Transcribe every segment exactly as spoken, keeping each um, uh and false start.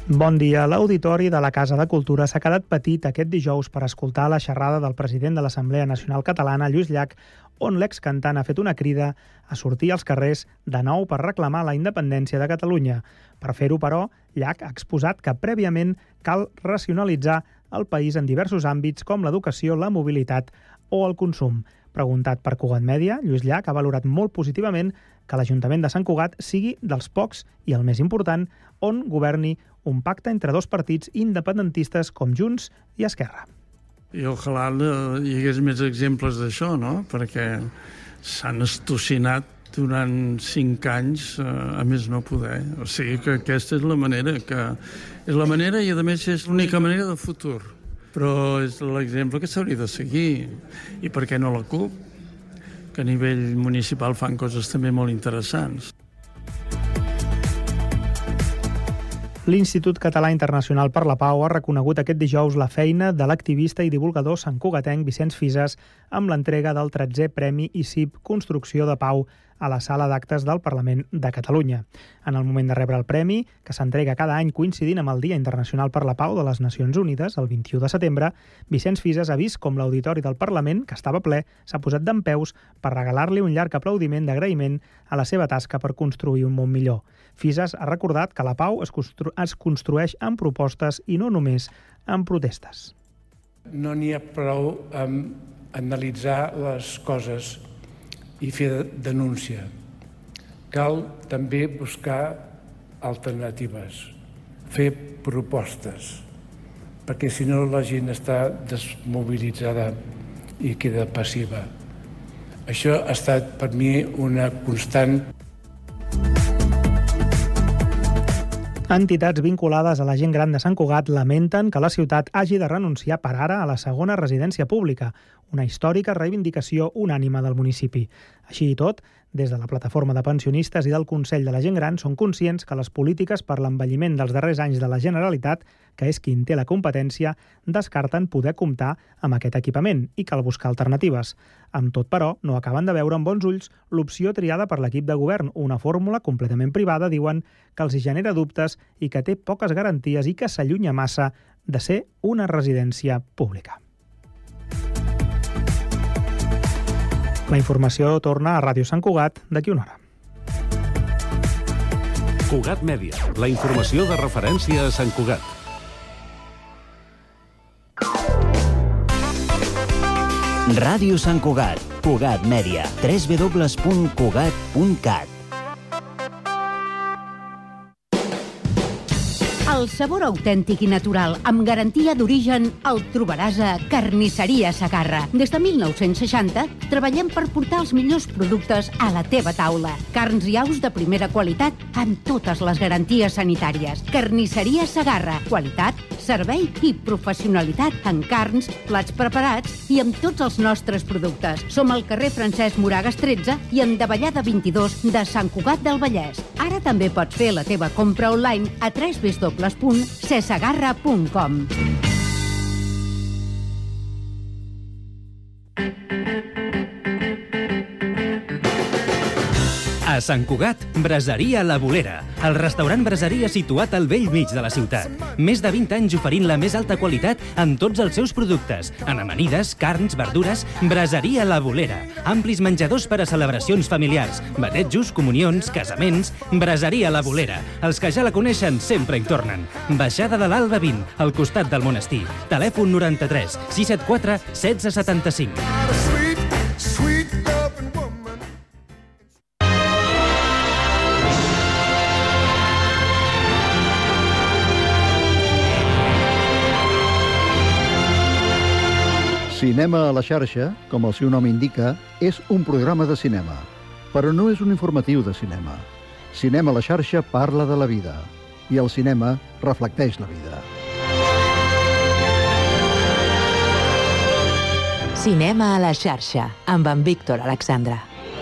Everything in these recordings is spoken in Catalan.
Bon dia. L'auditori de la Casa de Cultura s'ha quedat petit aquest dijous per escoltar la xerrada del president de l'Assemblea Nacional Catalana, Lluís Llach, on l'excantant ha fet una crida a sortir als carrers de nou per reclamar la independència de Catalunya. Per fer-ho, però, Llach ha exposat que prèviament cal racionalitzar el país en diversos àmbits com l'educació, la mobilitat o el consum. Preguntat per Cugat Mèdia, Lluís Llach ha valorat molt positivament que l'Ajuntament de Sant Cugat sigui dels pocs i el més important on governi un pacte entre dos partits independentistes com Junts i Esquerra. I ojalà hi hagués més exemples d'això, no? Perquè s'han estocinat durant cinc anys a més no poder. O sigui que aquesta és la manera, que és la manera i a més és l'única manera de futur. Però és l'exemple que s'hauria de seguir. I per què no la CUP? Que a nivell municipal fan coses també molt interessants. L'Institut Català Internacional per la Pau ha reconegut aquest dijous la feina de l'activista i divulgador santcugatenc Vicenç Fisas amb l'entrega del tretzè Premi I C I P Construcció de Pau a la Sala d'Actes del Parlament de Catalunya. En el moment de rebre el premi, que s'entrega cada any coincidint amb el Dia Internacional per la Pau de les Nacions Unides, el vint-i-u de setembre, Vicenç Fisas ha vist com l'auditori del Parlament, que estava ple, s'ha posat dempeus per regalar-li un llarg aplaudiment d'agraïment a la seva tasca per construir un món millor. Fisas ha recordat que la pau es, constru es construeix amb propostes i no només amb protestes. No n'hi ha prou amb analitzar les coses i fer denúncia. Cal també buscar alternatives, fer propostes, perquè si no la gent està desmobilitzada i queda passiva. Això ha estat per mi una constant. Entitats vinculades a la gent gran de Sant Cugat lamenten que la ciutat hagi de renunciar per ara a la segona residència pública, una històrica reivindicació unànime del municipi. Així i tot, des de la Plataforma de Pensionistes i del Consell de la Gent Gran són conscients que les polítiques per l'envelliment dels darrers anys de la Generalitat, que és qui en té la competència, descarten poder comptar amb aquest equipament i cal buscar alternatives. Amb tot, però, no acaben de veure amb bons ulls l'opció triada per l'equip de govern, una fórmula completament privada, diuen, que els genera dubtes i que té poques garanties i que s'allunya massa de ser una residència pública. La informació torna a Ràdio Sant Cugat d'aquí una hora. Cugat Mèdia, la informació de referència a Sant Cugat. Ràdio Sant Cugat, Cugat Mèdia, w w w punt cugat punt cat. El sabor autèntic i natural, amb garantia d'origen, el trobaràs a Carnisseria Segarra. Des de mil nou-cents seixanta treballem per portar els millors productes a la teva taula. Carns i aus de primera qualitat amb totes les garanties sanitàries. Carnisseria Segarra. Qualitat, servei i professionalitat en carns, plats preparats i amb tots els nostres productes. Som al carrer Francesc Moragas tretze i en Davallada vint-i-dos de Sant Cugat del Vallès. Ara també pots fer la teva compra online a w w w punt cesegarra punt com. A Sant Cugat, Braseria La Bolera, el restaurant braseria situat al vell mig de la ciutat. Més de vint anys oferint la més alta qualitat en tots els seus productes, en amanides, carns, verdures. Braseria La Bolera, amplis menjadors per a celebracions familiars, batejos, comunions, casaments. Braseria La Bolera, els que ja la coneixen sempre hi tornen. Baixada de l'Alba vint, al costat del monestir. Telèfon noranta-tres sis set quatre setze setanta-cinc. Cinema a la xarxa, com el seu nom indica, és un programa de cinema, però no és un informatiu de cinema. Cinema a la xarxa parla de la vida, i el cinema reflecteix la vida. Cinema a la xarxa, amb en Víctor Alexandra.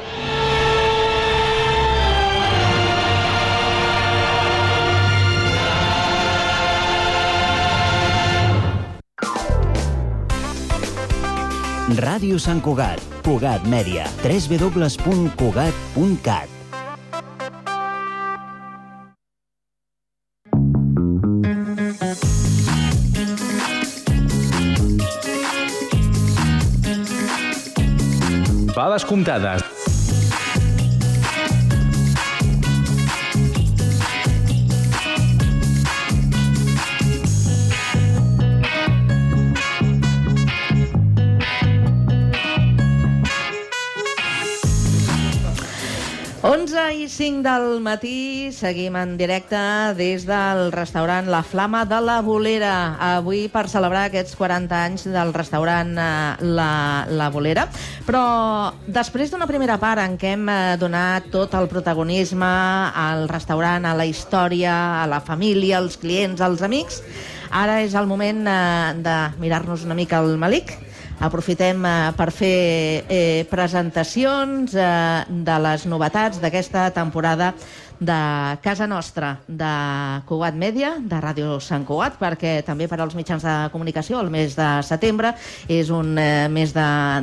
Ràdio Sant Cugat, Cugat Mèdia, w w w punt cugat punt cat. Faves Comptades. onze i cinc del matí, seguim en directe des del restaurant La Flama de la Bolera. Avui per celebrar aquests quaranta anys del restaurant La, la Bolera. Però després d'una primera part en què hem donat tot el protagonisme al restaurant, a la història, a la família, als clients, als amics, ara és el moment de mirar-nos una mica el melic. Aprofitem eh, per fer eh, presentacions eh, de les novetats d'aquesta temporada de casa nostra, de Cugat Mèdia, de Ràdio Sant Cugat, perquè també per als mitjans de comunicació el mes de setembre és un eh, mes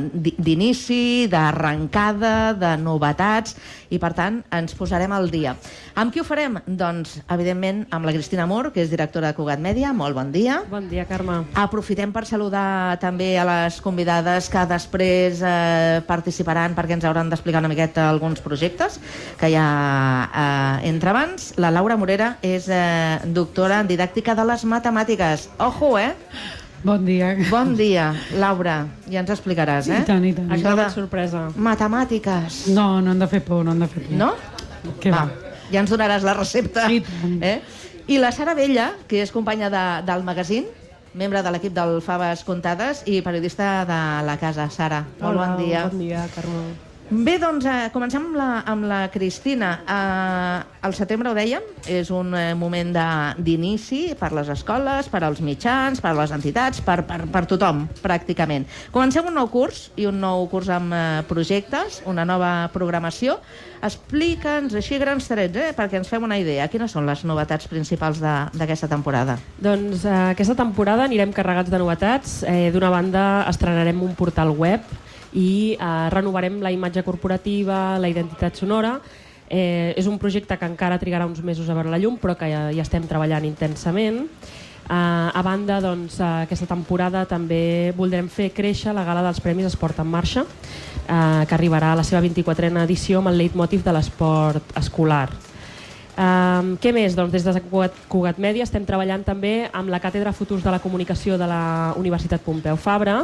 d'inici, d'arrencada, de novetats, i per tant ens posarem al dia. Amb qui ho farem? Doncs, evidentment, amb la Cristina Mur, que és directora de Cugat Mèdia. Molt bon dia. Bon dia, Carme. Aprofitem per saludar també a les convidades que després eh, participaran, perquè ens hauran d'explicar una miqueta alguns projectes que hi ha eh, entre abans. La Laura Morera és eh, doctora en didàctica de les matemàtiques. Ojo, eh? Bon dia. Bon dia, Laura. Ja ens explicaràs, eh? I tant, i tant. Això de sorpresa. Matemàtiques. No, no han de fer por, no han de fer por. No? Què va? Ja ens donaràs la recepta. I tant. Eh? I la Sara Vella, que és companya de, del magazín, membre de l'equip del Faves Comptades i periodista de la casa. Sara, molt Hola, bon dia. Bon dia, Carme. Bé, doncs, eh, comencem amb la, amb la Cristina. Eh, el setembre, ho dèiem, és un eh, moment d'inici per les escoles, per als mitjans, per a les entitats, per, per, per tothom, pràcticament. Comencem un nou curs, i un nou curs amb eh, projectes, una nova programació. Explica'ns així grans trets, eh, perquè ens fem una idea. Quines són les novetats principals d'aquesta temporada? Doncs eh, aquesta temporada anirem carregats de novetats. Eh, D'una banda, estrenarem un portal web i eh, renovarem la imatge corporativa, la identitat sonora. Eh, és un projecte que encara trigarà uns mesos a veure la llum, però que ja, ja estem treballant intensament. Eh, a banda, doncs, aquesta temporada també voldrem fer créixer la gala dels Premis Esport en Marxa, eh, que arribarà a la seva vint-i-quatrena edició amb el leitmotiv de l'esport escolar. Um, què més? Doncs des de Cugat, Cugat Mèdia estem treballant també amb la Càtedra Futurs de la Comunicació de la Universitat Pompeu Fabra,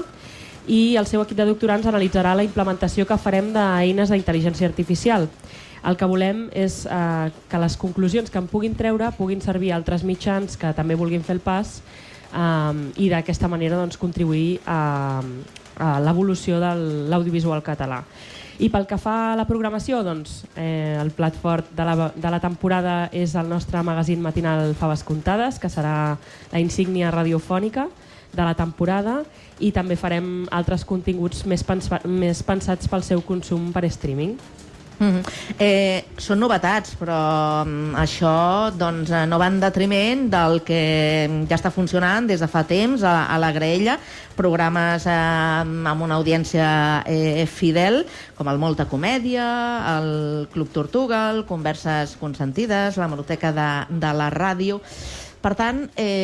i el seu equip de doctorants analitzarà la implementació que farem d'eines d'intel·ligència artificial. El que volem és eh, que les conclusions que en puguin treure puguin servir a altres mitjans que també vulguin fer el pas eh, i d'aquesta manera doncs, contribuir a, a l'evolució de l'audiovisual català. I pel que fa a la programació, doncs, eh, el plat fort de la, de la temporada és el nostre magazín matinal Faves Comptades, que serà la insígnia radiofònica de la temporada, i també farem altres continguts més, pensa, més pensats pel seu consum per streaming. Mm-hmm. eh, són novetats, però um, això doncs, no va en detriment del que ja està funcionant des de fa temps a, a la graella, programes eh, amb una audiència eh, fidel, com el Molta Comèdia, el Club Tortuga, el Converses Consentides, la Hemeroteca de, de la ràdio. Per tant,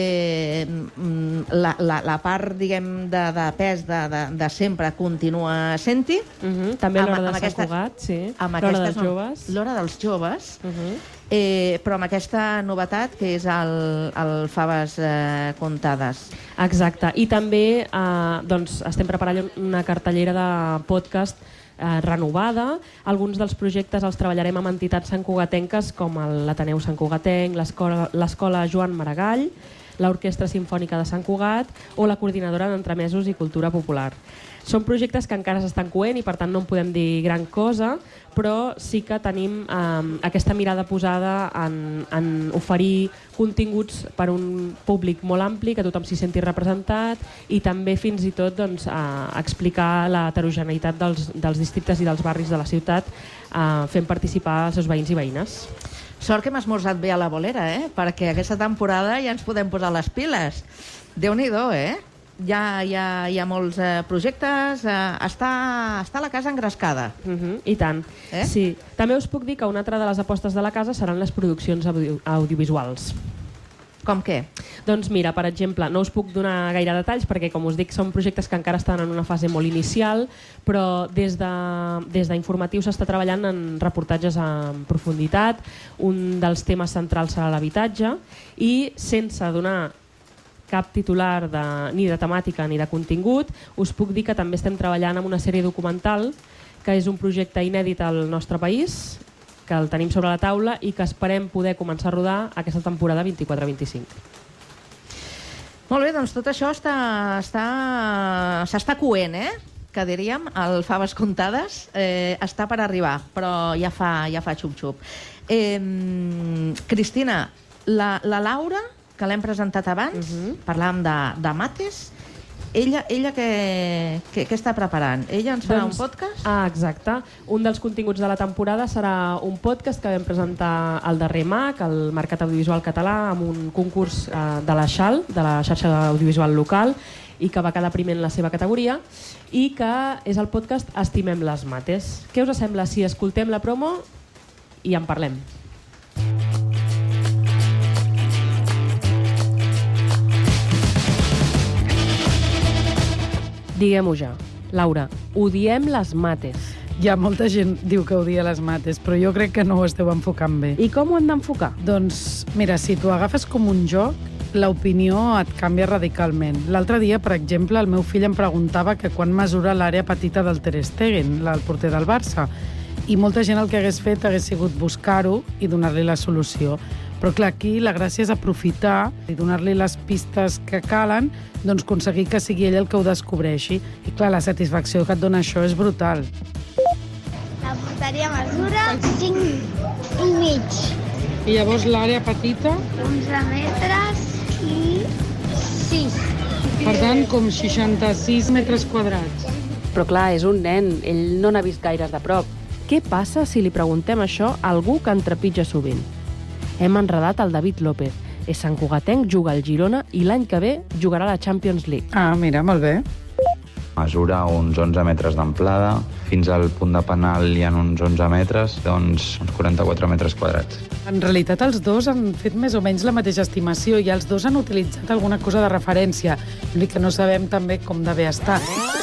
eh, la, la, la part, diguem, de, de pes de, de, de sempre continua sent-hi. Uh-huh. També l'hora de Sant Cugat, sí. L'hora dels joves. L'hora dels joves. Uh-huh. eh, però amb aquesta novetat que és el, el Faves eh, Comptades. Exacte. I també eh, doncs, estem preparant una cartellera de podcast Eh, renovada. Alguns dels projectes els treballarem amb entitats santcugatenques com l'Ateneu Sant Cugatenc, l'Escola Joan Maragall, l'Orquestra Simfònica de Sant Cugat o la Coordinadora d'Entremesos i Cultura Popular. Són projectes que encara s'estan coent i per tant no en podem dir gran cosa, però sí que tenim eh, aquesta mirada posada en, en oferir continguts per a un públic molt ampli, que tothom s'hi senti representat, i també fins i tot doncs, eh, explicar l'heterogeneïtat dels, dels districtes i dels barris de la ciutat, eh, fent participar els seus veïns i veïnes. Sort que hem esmorzat bé a la bolera, eh? Perquè aquesta temporada ja ens podem posar les piles. Déu-n'hi-do, eh? Ja, ja hi ha molts eh, projectes, eh, està, està la casa engrescada. Uh-huh, I tant. Eh? Sí. També us puc dir que una altra de les apostes de la casa seran les produccions audio audiovisuals. Com què? Doncs mira, per exemple, no us puc donar gaire detalls perquè, com us dic, són projectes que encara estan en una fase molt inicial, però des de, des d'Informatiu s'està treballant en reportatges en profunditat. Un dels temes centrals serà l'habitatge i, sense donar cap titular de, ni de temàtica ni de contingut, us puc dir que també estem treballant en una sèrie documental que és un projecte inèdit al nostre país, que el tenim sobre la taula i que esperem poder començar a rodar aquesta temporada vint-i-quatre vint-i-cinc. Molt bé, doncs tot això està, està, s'està coent, eh? Que diríem, el Faves Comptades, eh, està per arribar, però ja fa, ja fa xup-xup. Eh, Cristina, la, la Laura, que l'hem presentat abans, uh-huh. parlàvem de, de mates, Ella, ella què, què, què està preparant? Ella ens farà doncs, un podcast? Ah, exacte. Un dels continguts de la temporada serà un podcast que vam presentar al darrer M A C, al Mercat Audiovisual Català, amb un concurs eh, de la Xal, de la xarxa audiovisual local, i que va quedar primer en la seva categoria, i que és el podcast Estimem les mates. Què us sembla si escoltem la promo i en parlem? Diguem-ho ja. Laura, odiem les mates. Hi ha molta gent diu que odia les mates, però jo crec que no ho esteu enfocant bé. I com ho hem d'enfocar? Doncs, mira, si tu agafes com un joc, l'opinió et canvia radicalment. L'altre dia, per exemple, el meu fill em preguntava que quan mesura l'àrea petita del Ter Stegen, el porter del Barça, i molta gent el que hagués fet hagués sigut buscar-ho i donar-li la solució. Però clar, aquí la gràcia és aprofitar i donar-li les pistes que calen, doncs aconseguir que sigui ell el que ho descobreixi. I clar, la satisfacció que et dona això és brutal. La porteria mesura cinc i mig. I llavors l'àrea petita? onze metres i sis. Per tant, com seixanta-sis metres quadrats. Però clar, és un nen, ell no n'ha vist gaires de prop. Què passa si li preguntem això a algú que en trepitja sovint? Hem enredat el David López. És santcugatenc, juga al Girona i l'any que ve jugarà a la Champions League. Ah, mira, molt bé. Mesura uns onze metres d'amplada. Fins al punt de penal hi ha uns onze metres, doncs uns quaranta-quatre metres quadrats. En realitat els dos han fet més o menys la mateixa estimació i els dos han utilitzat alguna cosa de referència. L'únic que no sabem també com de bé està.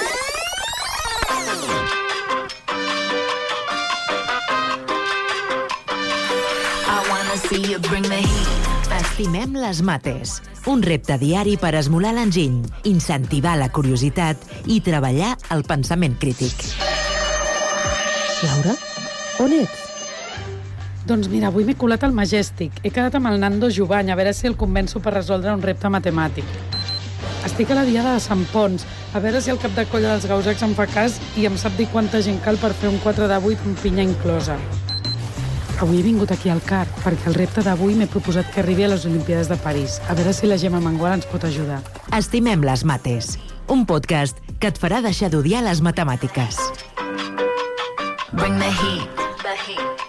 Estimem les mates. Un repte diari per esmolar l'enginy, incentivar la curiositat i treballar el pensament crític. Laura, on ets? Doncs mira, avui m'he colat al Majestic. He quedat amb el Nando Jovany, a veure si el convenço per resoldre un repte matemàtic. Estic a la diada de Sant Pons, a veure si el cap de colla dels gausecs em fa cas i em sap dir quanta gent cal per fer un quatre de vuit amb pinya inclosa. Avui he vingut aquí al C A R perquè el repte d'avui m'he proposat que arribi a les Olimpíades de París. A veure si la Gemma Mangual ens pot ajudar. Estimem les mates. Un podcast que et farà deixar d'odiar les matemàtiques. Bring the heat. The heat.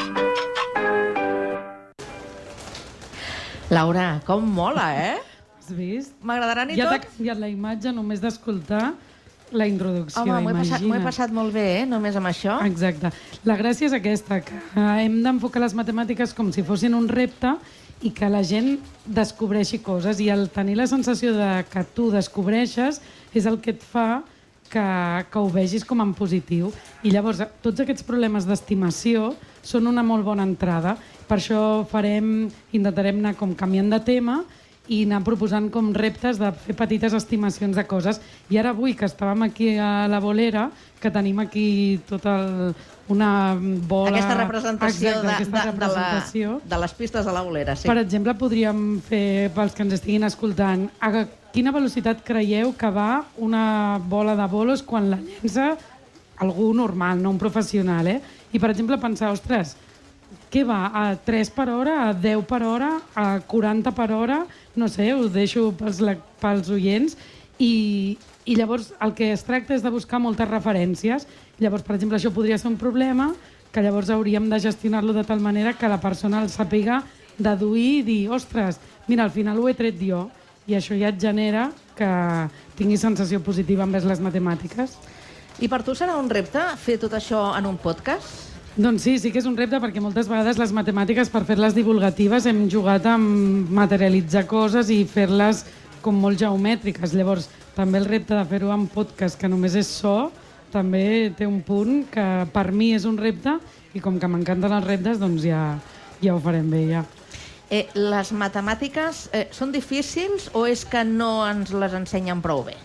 Laura, com mola, eh? Has vist? M'agradarà ni ja tot. Ja t'ha canviat la imatge només d'escoltar la introducció, Home, m'ho he imagina't. passat, m'ho he passat molt bé, eh? Només amb això. Exacte. La gràcia és aquesta, que hem d'enfocar les matemàtiques com si fossin un repte i que la gent descobreixi coses. I el tenir la sensació de que tu descobreixes és el que et fa que, que ho vegis com en positiu. I llavors, tots aquests problemes d'estimació són una molt bona entrada. Per això farem, intentarem anar com canviant de tema i anar proposant com reptes de fer petites estimacions de coses. I ara avui, que estàvem aquí a la bolera, que tenim aquí tota el, una bola... Aquesta representació, Exacte, de, aquesta de, representació. De, la, de les pistes de la bolera, sí. Per exemple, podríem fer, pels que ens estiguin escoltant, a quina velocitat creieu que va una bola de bolos quan la llença algú normal, no un professional, eh? I, per exemple, pensar, ostres, què va? A tres per hora, a deu per hora, a quaranta per hora? No sé, ho deixo pels, pels oients. I, I llavors el que es tracta és de buscar moltes referències. Llavors, per exemple, això podria ser un problema que llavors hauríem de gestionar-lo de tal manera que la persona el sàpiga deduir i dir, ostres, mira, al final ho he tret jo. I això ja et genera que tinguis sensació positiva envers les matemàtiques. I per tu serà un repte fer tot això en un podcast? Doncs sí, sí que és un repte, perquè moltes vegades les matemàtiques, per fer-les divulgatives, hem jugat a materialitzar coses i fer-les com molt geomètriques. Llavors, també el repte de fer-ho en podcast, que només és so, també té un punt que per mi és un repte, i com que m'encanten els reptes, doncs ja, ja ho farem bé, ja. Eh, les matemàtiques eh, són difícils o és que no ens les ensenyen prou bé?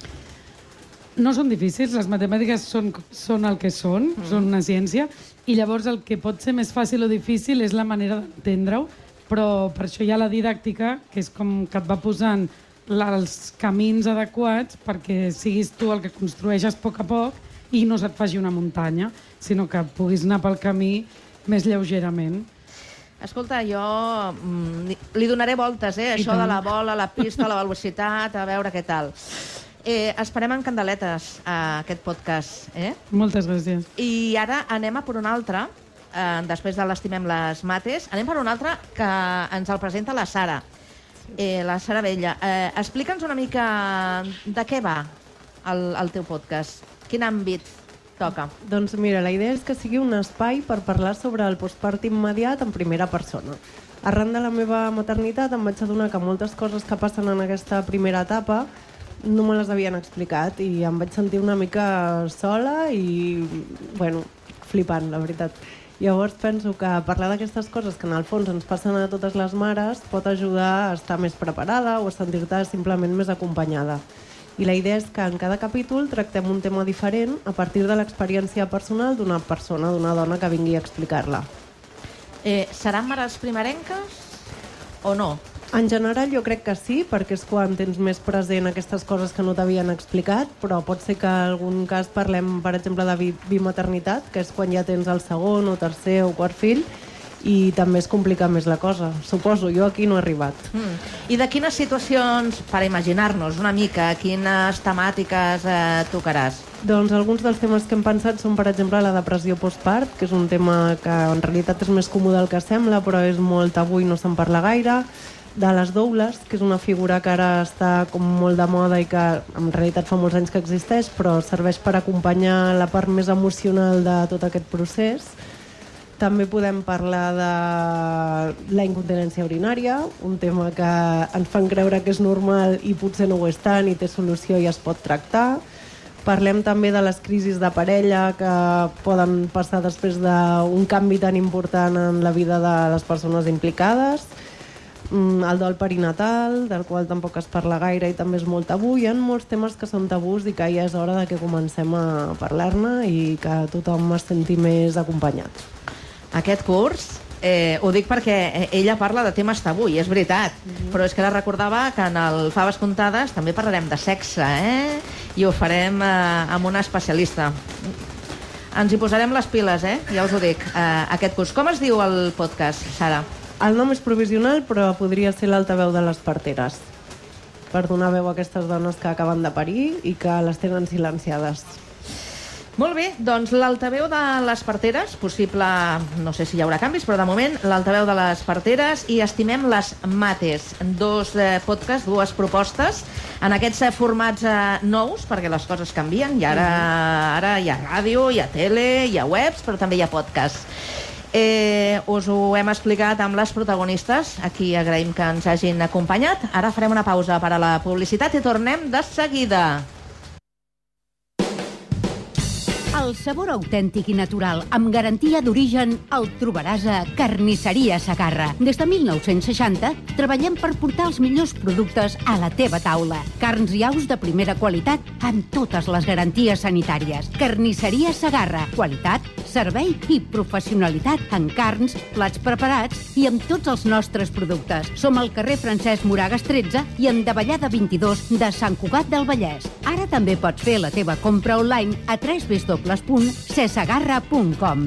No són difícils, les matemàtiques són, són el que són, mm. són una ciència, i llavors el que pot ser més fàcil o difícil és la manera d'entendre-ho, però per això hi ha la didàctica, que és com que et va posant els camins adequats perquè siguis tu el que construeixes a poc a poc i no se't faci una muntanya, sinó que puguis anar pel camí més lleugerament. Escolta, jo mm, li donaré voltes, eh? Això de la bola, la pista, la velocitat, a veure què tal. Eh, esperem en candeletes a aquest podcast. Eh? Moltes gràcies. I ara anem a per una altra, eh, després de l'Estimem les mates, anem per una altra que ens el presenta la Sara. Eh, la Sara Vella. Eh, Explica'ns una mica de què va el, el teu podcast. Quin àmbit toca? Doncs mira, la idea és que sigui un espai per parlar sobre el postpart immediat en primera persona. Arran de la meva maternitat em vaig adonar que moltes coses que passen en aquesta primera etapa no me les havien explicat i em vaig sentir una mica sola i, bueno, flipant, la veritat. Llavors penso que parlar d'aquestes coses que en el fons ens passen a totes les mares pot ajudar a estar més preparada o a sentir-te simplement més acompanyada. I la idea és que en cada capítol tractem un tema diferent a partir de l'experiència personal d'una persona, d'una dona que vingui a explicar-la. Eh, seran mares primerenques o no? En general jo crec que sí, perquè és quan tens més present aquestes coses que no t'havien explicat, però pot ser que en algun cas parlem, per exemple, de bimaternitat, que és quan ja tens el segon o tercer o quart fill, i també es complica més la cosa. Suposo, jo aquí no he arribat. Mm. I de quines situacions, per imaginar-nos una mica, quines temàtiques eh, tocaràs? Doncs alguns dels temes que hem pensat són, per exemple, la depressió postpart, que és un tema que en realitat és més comú del que sembla, però és molt tabú i no se'n parla gaire. De les doules, que és una figura que ara està com molt de moda i que en realitat fa molts anys que existeix, però serveix per acompanyar la part més emocional de tot aquest procés. També podem parlar de la incontinència urinària, un tema que ens fan creure que és normal i potser no ho és tant i té solució i es pot tractar. Parlem també de les crisis de parella que poden passar després d'un canvi tan important en la vida de les persones implicades. El dol perinatal, del qual tampoc es parla gaire i també és molt tabú. Hi ha molts temes que són tabús i que ja és hora de que comencem a parlar-ne i que tothom es senti més acompanyat. Aquest curs, eh, ho dic perquè ella parla de temes tabú, i és veritat, mm-hmm. però és que ara recordava que en el Faves Comptades també parlarem de sexe, eh? I ho farem eh, amb una especialista. Ens hi posarem les piles, eh? Ja us ho dic, eh, aquest curs. Com es diu el podcast, Sara? El nom és provisional, però podria ser l'altaveu de les parteres, per donar veu a aquestes dones que acaben de parir i que les tenen silenciades. Molt bé, doncs l'altaveu de les parteres, possible, no sé si hi haurà canvis, però de moment l'altaveu de les parteres i Estimem les mates, dos eh, podcasts, dues propostes, en aquests eh, formats eh, nous, perquè les coses canvien, i ara, ara hi ha ràdio, hi ha tele, hi ha webs, però també hi ha podcasts. Eh, us ho hem explicat amb les protagonistes, aquí agraïm que ens hagin acompanyat. Ara farem una pausa per a la publicitat i tornem de seguida. El sabor autèntic i natural, amb garantia d'origen, el trobaràs a Carnisseria Segarra. Des de mil nou-cents seixanta treballem per portar els millors productes a la teva taula. Carns i aus de primera qualitat amb totes les garanties sanitàries. Carnisseria Segarra. Qualitat, servei i professionalitat en carns, plats preparats i amb tots els nostres productes. Som al carrer Francesc Moragas tretze i en Davallada vint-i-dos de Sant Cugat del Vallès. Ara també pots fer la teva compra online a w w w punt cesegarra punt com.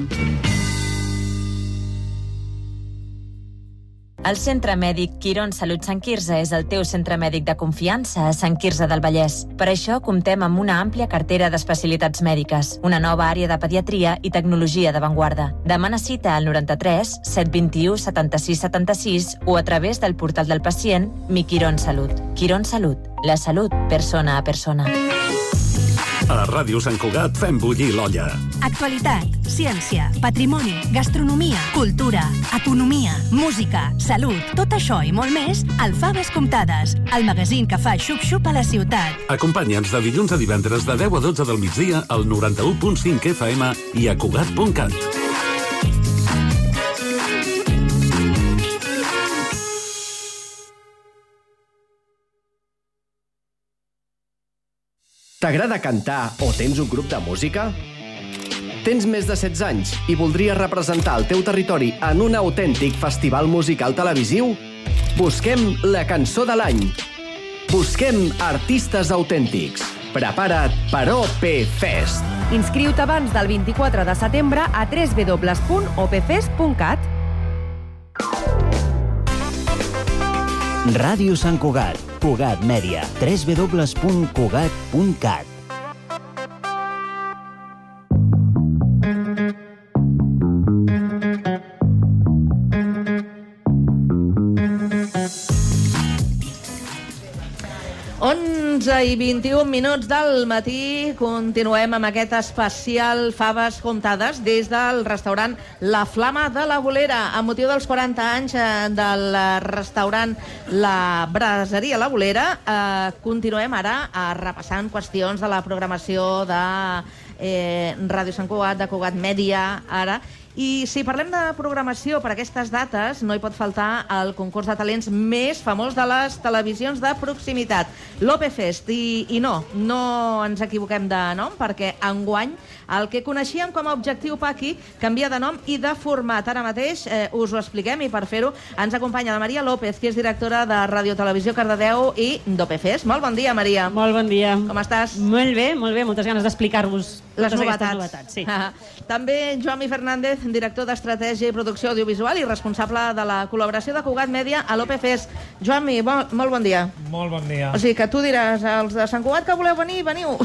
El Centre Mèdic Quirón Salut Sant Quirze és el teu centre mèdic de confiança a Sant Quirze del Vallès. Per això comptem amb una àmplia cartera d'especialitats mèdiques, una nova àrea de pediatria i tecnologia d'avantguarda. Demana cita al noranta-tres set vint-i-u setanta-sis setanta-sis o a través del portal del pacient Mi Quirón Salut. Quirón Salut, la salut persona a persona. A Ràdio Sant Cugat fem bullir l'olla. Actualitat, ciència, patrimoni, gastronomia, cultura, economia, música, salut, tot això i molt més al Faves Comptades, el magazín que fa xup-xup a la ciutat. Acompanya'ns de dilluns a divendres de deu a dotze del migdia al noranta-u punt cinc F M i a Cugat punt cat. T'agrada cantar o tens un grup de música? Tens més de setze anys i voldries representar el teu territori en un autèntic festival musical televisiu? Busquem la cançó de l'any. Busquem artistes autèntics. Prepara't per O P Fest. Inscriu-te abans del vint-i-quatre de setembre a w w w punt o p fest punt cat. Ràdio Sant Cugat, Cugat Mèdia, w w w punt cugat punt cat. onze i vint-i-un minuts del matí. Continuem amb aquest especial Faves Comptades des del restaurant La Flama de la Bolera. Amb motiu dels quaranta anys del restaurant La Braseria La Bolera, eh, continuem ara eh, repassant qüestions de la programació de eh, Ràdio Sant Cugat, de Cugat Mèdia, ara. I si parlem de programació per aquestes dates, no hi pot faltar el concurs de talents més famós de les televisions de proximitat, l'O P Fest. I, I no, no ens equivoquem de nom, perquè enguany el que coneixíem com a Objectiu Paqui canvia de nom i de format. Ara mateix eh, us ho expliquem i per fer-ho ens acompanya la Maria López, que és directora de Ràdio Televisió Cardedeu i d'O P Fest. Molt bon dia, Maria. Molt bon dia. Com estàs? Molt bé, molt bé. Moltes ganes d'explicar-vos les totes novetats. aquestes novetats. Sí. Ah, també Joami Fernández, director d'Estratègia i Producció Audiovisual i responsable de la col·laboració de Cugat Mèdia a l'O P Fest. Joami, bo, molt bon dia. Molt bon dia. O sigui que tu diràs, els de Sant Cugat que voleu venir, veniu.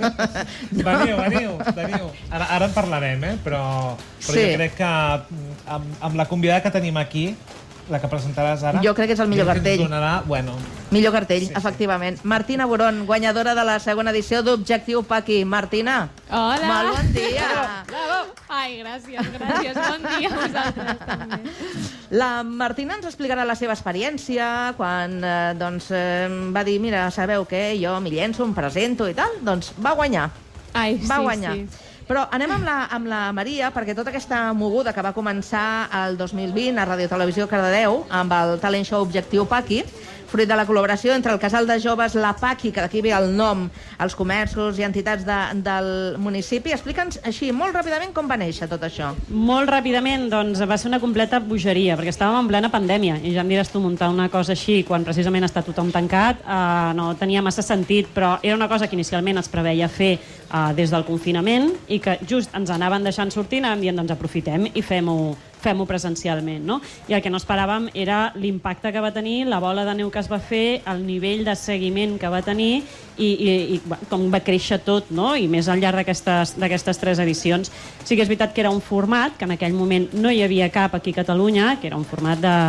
Veniu, veniu, veniu. Ara, ara en parlarem, eh? Però, però Sí. jo crec que amb, amb la convidada que tenim aquí, la que presentaràs ara... Jo crec que és el millor crec que cartell. ens donarà, bueno, Millor cartell, sí, efectivament. Sí. Martina Boron, guanyadora de la segona edició d'Objectiu Paqui. Martina. Hola. Molt bon dia. Bravo. Ai, gràcies, gràcies. Bon dia a vosaltres també. La Martina ens explicarà la seva experiència quan eh, doncs, eh, va dir, mira, sabeu què, jo m'hi llenço, em presento i tal. Doncs va guanyar. Ai, va sí, guanyar. sí. Però anem amb la, amb la Maria, perquè tota aquesta moguda que va començar el dos mil vint a Ràdio Televisió Cardedeu amb el talent show Objectiu Paqui, fruit de la col·laboració entre el casal de joves La Paqui, que d'aquí ve el nom, els comerços i entitats de, del municipi. Explica'ns així, molt ràpidament, com va néixer tot això. Molt ràpidament, doncs, va ser una completa bogeria, perquè estàvem en plena pandèmia, i ja em diràs tu, muntar una cosa així, quan precisament està tothom tancat, eh, no tenia massa sentit, però era una cosa que inicialment es preveia fer eh, des del confinament, i que just ens anaven deixant sortir, anàvem dient, doncs aprofitem i fem-ho fem-ho presencialment, no? I el que no esperàvem era l'impacte que va tenir, la bola de neu que es va fer, el nivell de seguiment que va tenir i, i, i com va créixer tot, no? I més al llarg d'aquestes d'aquestes tres edicions. Sí que és veritat que era un format que en aquell moment no hi havia cap aquí a Catalunya, que era un format de,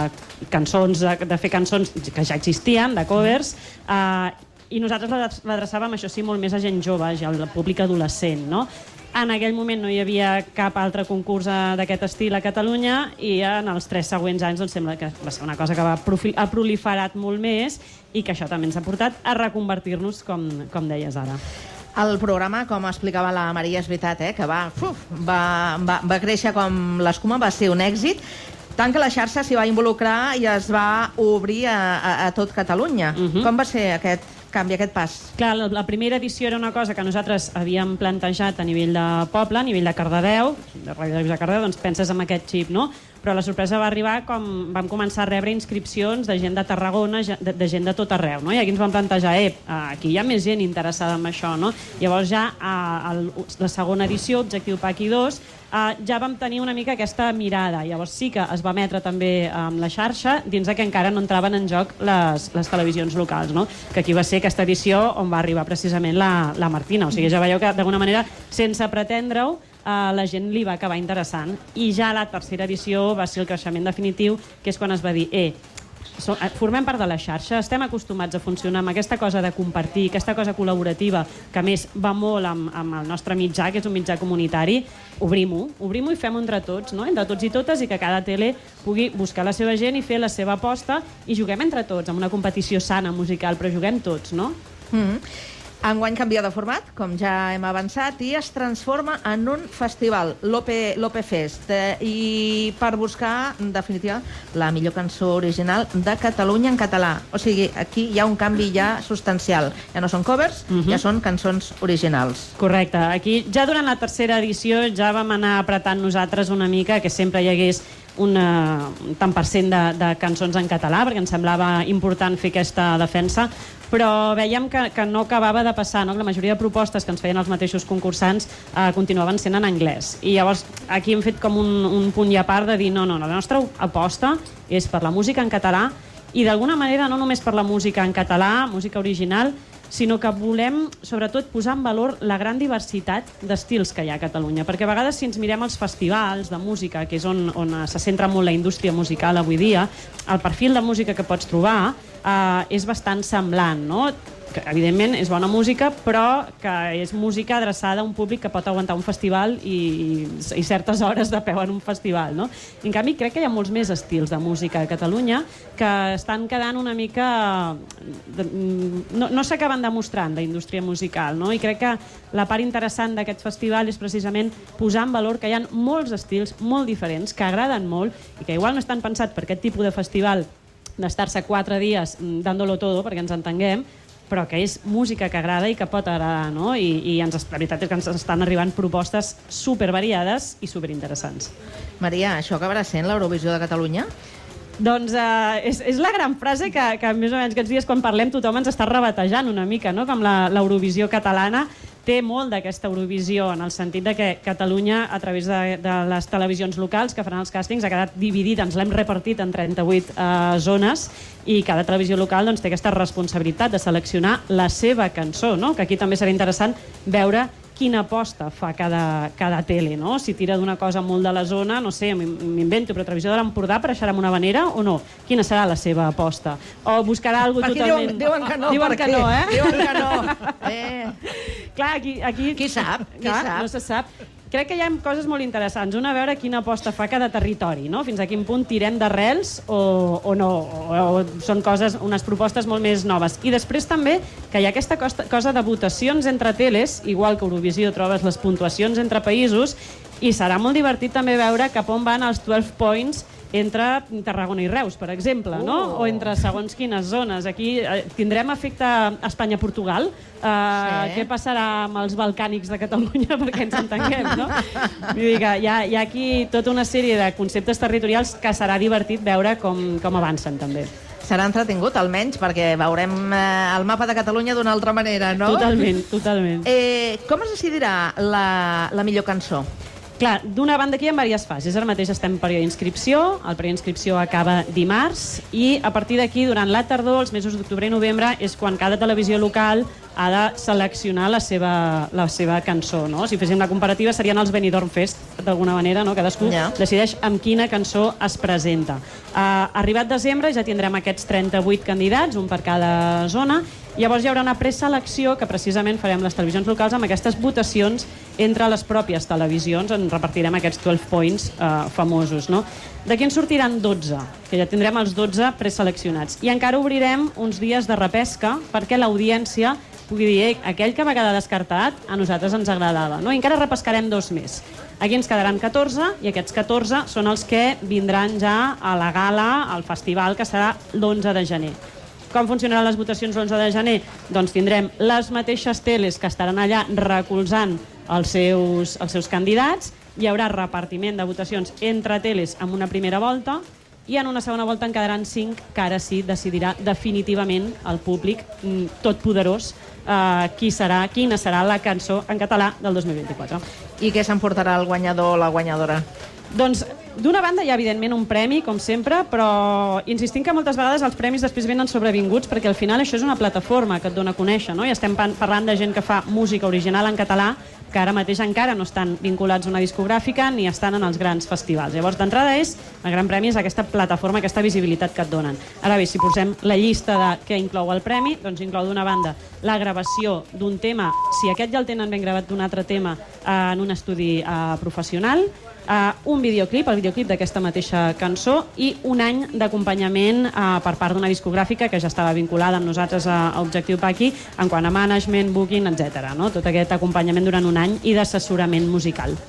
de cançons, de, de fer cançons que ja existien, de covers, eh, i nosaltres l'adreçàvem, això sí, molt més a gent jove, ja al públic adolescent, no? En aquell moment no hi havia cap altre concurs d'aquest estil a Catalunya i en els tres següents anys doncs, sembla que va ser una cosa que va ha proliferat molt més i que això també ens ha portat a reconvertir-nos, com, com deies ara. El programa, com explicava la Maria, és veritat, eh, que va, uf, va, va, va créixer com l'escuma, va ser un èxit, tant que la xarxa s'hi va involucrar i es va obrir a, a, a tot Catalunya. Uh-huh. Com va ser aquest canvi, aquest pas? Clar, la, la primera edició era una cosa que nosaltres havíem plantejat a nivell de poble, a nivell de Cardedeu, de Ràdio de Cardedeu, doncs penses en aquest xip, no? Però la sorpresa va arribar com vam començar a rebre inscripcions de gent de Tarragona, de, de gent de tot arreu, no? I aquí ens vam plantejar, eh, aquí hi ha més gent interessada en això, no? Llavors ja a, a la segona edició, Objectiu Paqui dos, Uh, ja vam tenir una mica aquesta mirada. Llavors sí que es va emetre també amb la xarxa, dins de que encara no entraven en joc les, les televisions locals, no? Que aquí va ser aquesta edició on va arribar precisament la, la Martina. O sigui, ja veieu que d'alguna manera, sense pretendre-ho, uh, la gent li va acabar interessant. I ja la tercera edició va ser el creixement definitiu, que és quan es va dir, eh, formem part de la xarxa, estem acostumats a funcionar amb aquesta cosa de compartir, aquesta cosa col·laborativa, que a més va molt amb, amb el nostre mitjà, que és un mitjà comunitari. Obrim-ho, obrim-ho i fem-ho entre tots, no? Entre tots i totes, i que cada tele pugui buscar la seva gent i fer la seva aposta, i juguem entre tots, amb una competició sana musical, però juguem tots, no? Mm-hmm. Enguany canvia de format, com ja hem avançat, i es transforma en un festival, l'O P Fest, i per buscar, en definitiva, la millor cançó original de Catalunya en català. O sigui, aquí hi ha un canvi ja substancial. Ja no són covers, uh-huh. ja són cançons originals. Correcte. Aquí, ja durant la tercera edició, ja vam anar apretant nosaltres una mica que sempre hi hagués una, un tant per cent de, de cançons en català, perquè ens semblava important fer aquesta defensa, però veiem que, que no acabava de passar, no? Que la majoria de propostes que ens feien els mateixos concursants eh, continuaven sent en anglès. I llavors aquí hem fet com un, un punt i a part de dir no, no, la nostra aposta és per la música en català, i d'alguna manera no només per la música en català, música original, sinó que volem, sobretot, posar en valor la gran diversitat d'estils que hi ha a Catalunya. Perquè a vegades, si ens mirem els festivals de música, que és on, on se centra molt la indústria musical avui dia, el perfil de música que pots trobar eh, és bastant semblant, no? Que, evidentment, és bona música, però que és música adreçada a un públic que pot aguantar un festival i, i, i certes hores de peu en un festival, no? En canvi, crec que hi ha molts més estils de música a Catalunya que estan quedant una mica... no, no s'acaben demostrant d'indústria musical, no? I crec que la part interessant d'aquest festival és precisament posar en valor que hi ha molts estils molt diferents, que agraden molt i que igual no estan pensats per aquest tipus de festival d'estar-se quatre dies dándolo todo, perquè ens entenguem, però que és música que agrada i que pot agradar, no? I, i ens, la veritat és que ens estan arribant propostes supervariades i superinteressants. Maria, això acabarà sent l'Eurovisió de Catalunya? Doncs uh, és, és la gran frase que, que més o menys aquests dies quan parlem tothom ens està rebatejant una mica, no? Com l'Eurovisió catalana té molt d'aquesta Eurovisió, en el sentit de que Catalunya, a través de, de les televisions locals que faran els càstings, ha quedat dividida, ens l'hem repartit en trenta-vuit eh, zones, i cada televisió local doncs, té aquesta responsabilitat de seleccionar la seva cançó, no? Que aquí també serà interessant veure quina aposta fa cada, cada tele, no? Si tira d'una cosa molt de la zona, no sé, m'invento, però Televisió de l'Empordà apareixerà amb una vanera o no? Quina serà la seva aposta? O buscarà alguna cosa totalment... Diuen, diuen que no, diuen per que què? no, eh? Diuen que no. Eh. Clar, aquí, aquí... Qui sap? Qui Clar, sap? no se sap. Crec que hi ha coses molt interessants. Una, a veure quina aposta fa cada territori, no? Fins a quin punt tirem d'arrels o, o no, o, o són coses, unes propostes molt més noves. I després també que hi ha aquesta cosa, cosa de votacions entre teles, igual que Eurovisió trobes les puntuacions entre països, i serà molt divertit també veure cap on van els dotze points entre Tarragona i Reus, per exemple, no? Uh. O entre segons quines zones. Aquí eh, tindrem efecte Espanya-Portugal. Eh, Sí. Què passarà amb els balcànics de Catalunya, perquè ens entenguem, no? Vull dir que hi ha, hi ha aquí tota una sèrie de conceptes territorials que serà divertit veure com, com avancen, també. Serà entretingut, almenys, perquè veurem eh, el mapa de Catalunya d'una altra manera, no? Totalment, totalment. Eh, com es decidirà la, la millor cançó? Clar, d'una banda aquí hi ha diverses fases. Ara mateix estem en període d'inscripció, el període d'inscripció acaba dimarts, i a partir d'aquí, durant la tardor, els mesos d'octubre i novembre, és quan cada televisió local ha de seleccionar la seva, la seva cançó, no? Si féssim la comparativa, serien els Benidorm Fest, d'alguna manera, no? Cadascú Ja. decideix amb quina cançó es presenta. Uh, arribat desembre ja tindrem aquests trenta-vuit candidats, un per cada zona. Llavors hi haurà una preselecció que precisament farem les televisions locals amb aquestes votacions entre les pròpies televisions, en repartirem aquests dotze points eh, famosos, no? D'aquí en sortiran dotze, que ja tindrem els dotze preseleccionats. I encara obrirem uns dies de repesca perquè l'audiència pugui dir, eh, aquell que va quedar descartat a nosaltres ens agradava, no? I encara repescarem dos més. Aquí ens quedaran catorze, i aquests catorze són els que vindran ja a la gala, al festival, que serà l'onze de gener. Com funcionaran les votacions l'onze de gener? Doncs tindrem les mateixes teles que estaran allà recolzant els seus, els seus candidats, hi haurà repartiment de votacions entre teles en una primera volta, i en una segona volta en quedaran cinc, que ara sí decidirà definitivament el públic tot poderós eh, qui serà, quina serà la cançó en català del dos mil vint-i-quatre. I què s'emportarà el guanyador o la guanyadora? Doncs, d'una banda hi ha evidentment un premi, com sempre, però insistim que moltes vegades els premis després venen sobrevinguts, perquè al final això és una plataforma que et dona a conèixer, no? I estem parlant de gent que fa música original en català, que ara mateix encara no estan vinculats a una discogràfica ni estan en els grans festivals. Llavors, d'entrada és, el Gran Premi és aquesta plataforma, aquesta visibilitat que et donen. Ara bé, si posem la llista de què inclou el premi, doncs inclou d'una banda la gravació d'un tema, si aquest ja el tenen ben gravat d'un altre tema eh, en un estudi eh, professional, Uh, un videoclip, el videoclip d'aquesta mateixa cançó i un any d'acompanyament uh, per part d'una discogràfica que ja estava vinculada amb nosaltres a, a Objectiu Paqui en quant a management, booking, etcètera. No? Tot aquest acompanyament durant un any i d'assessorament musical.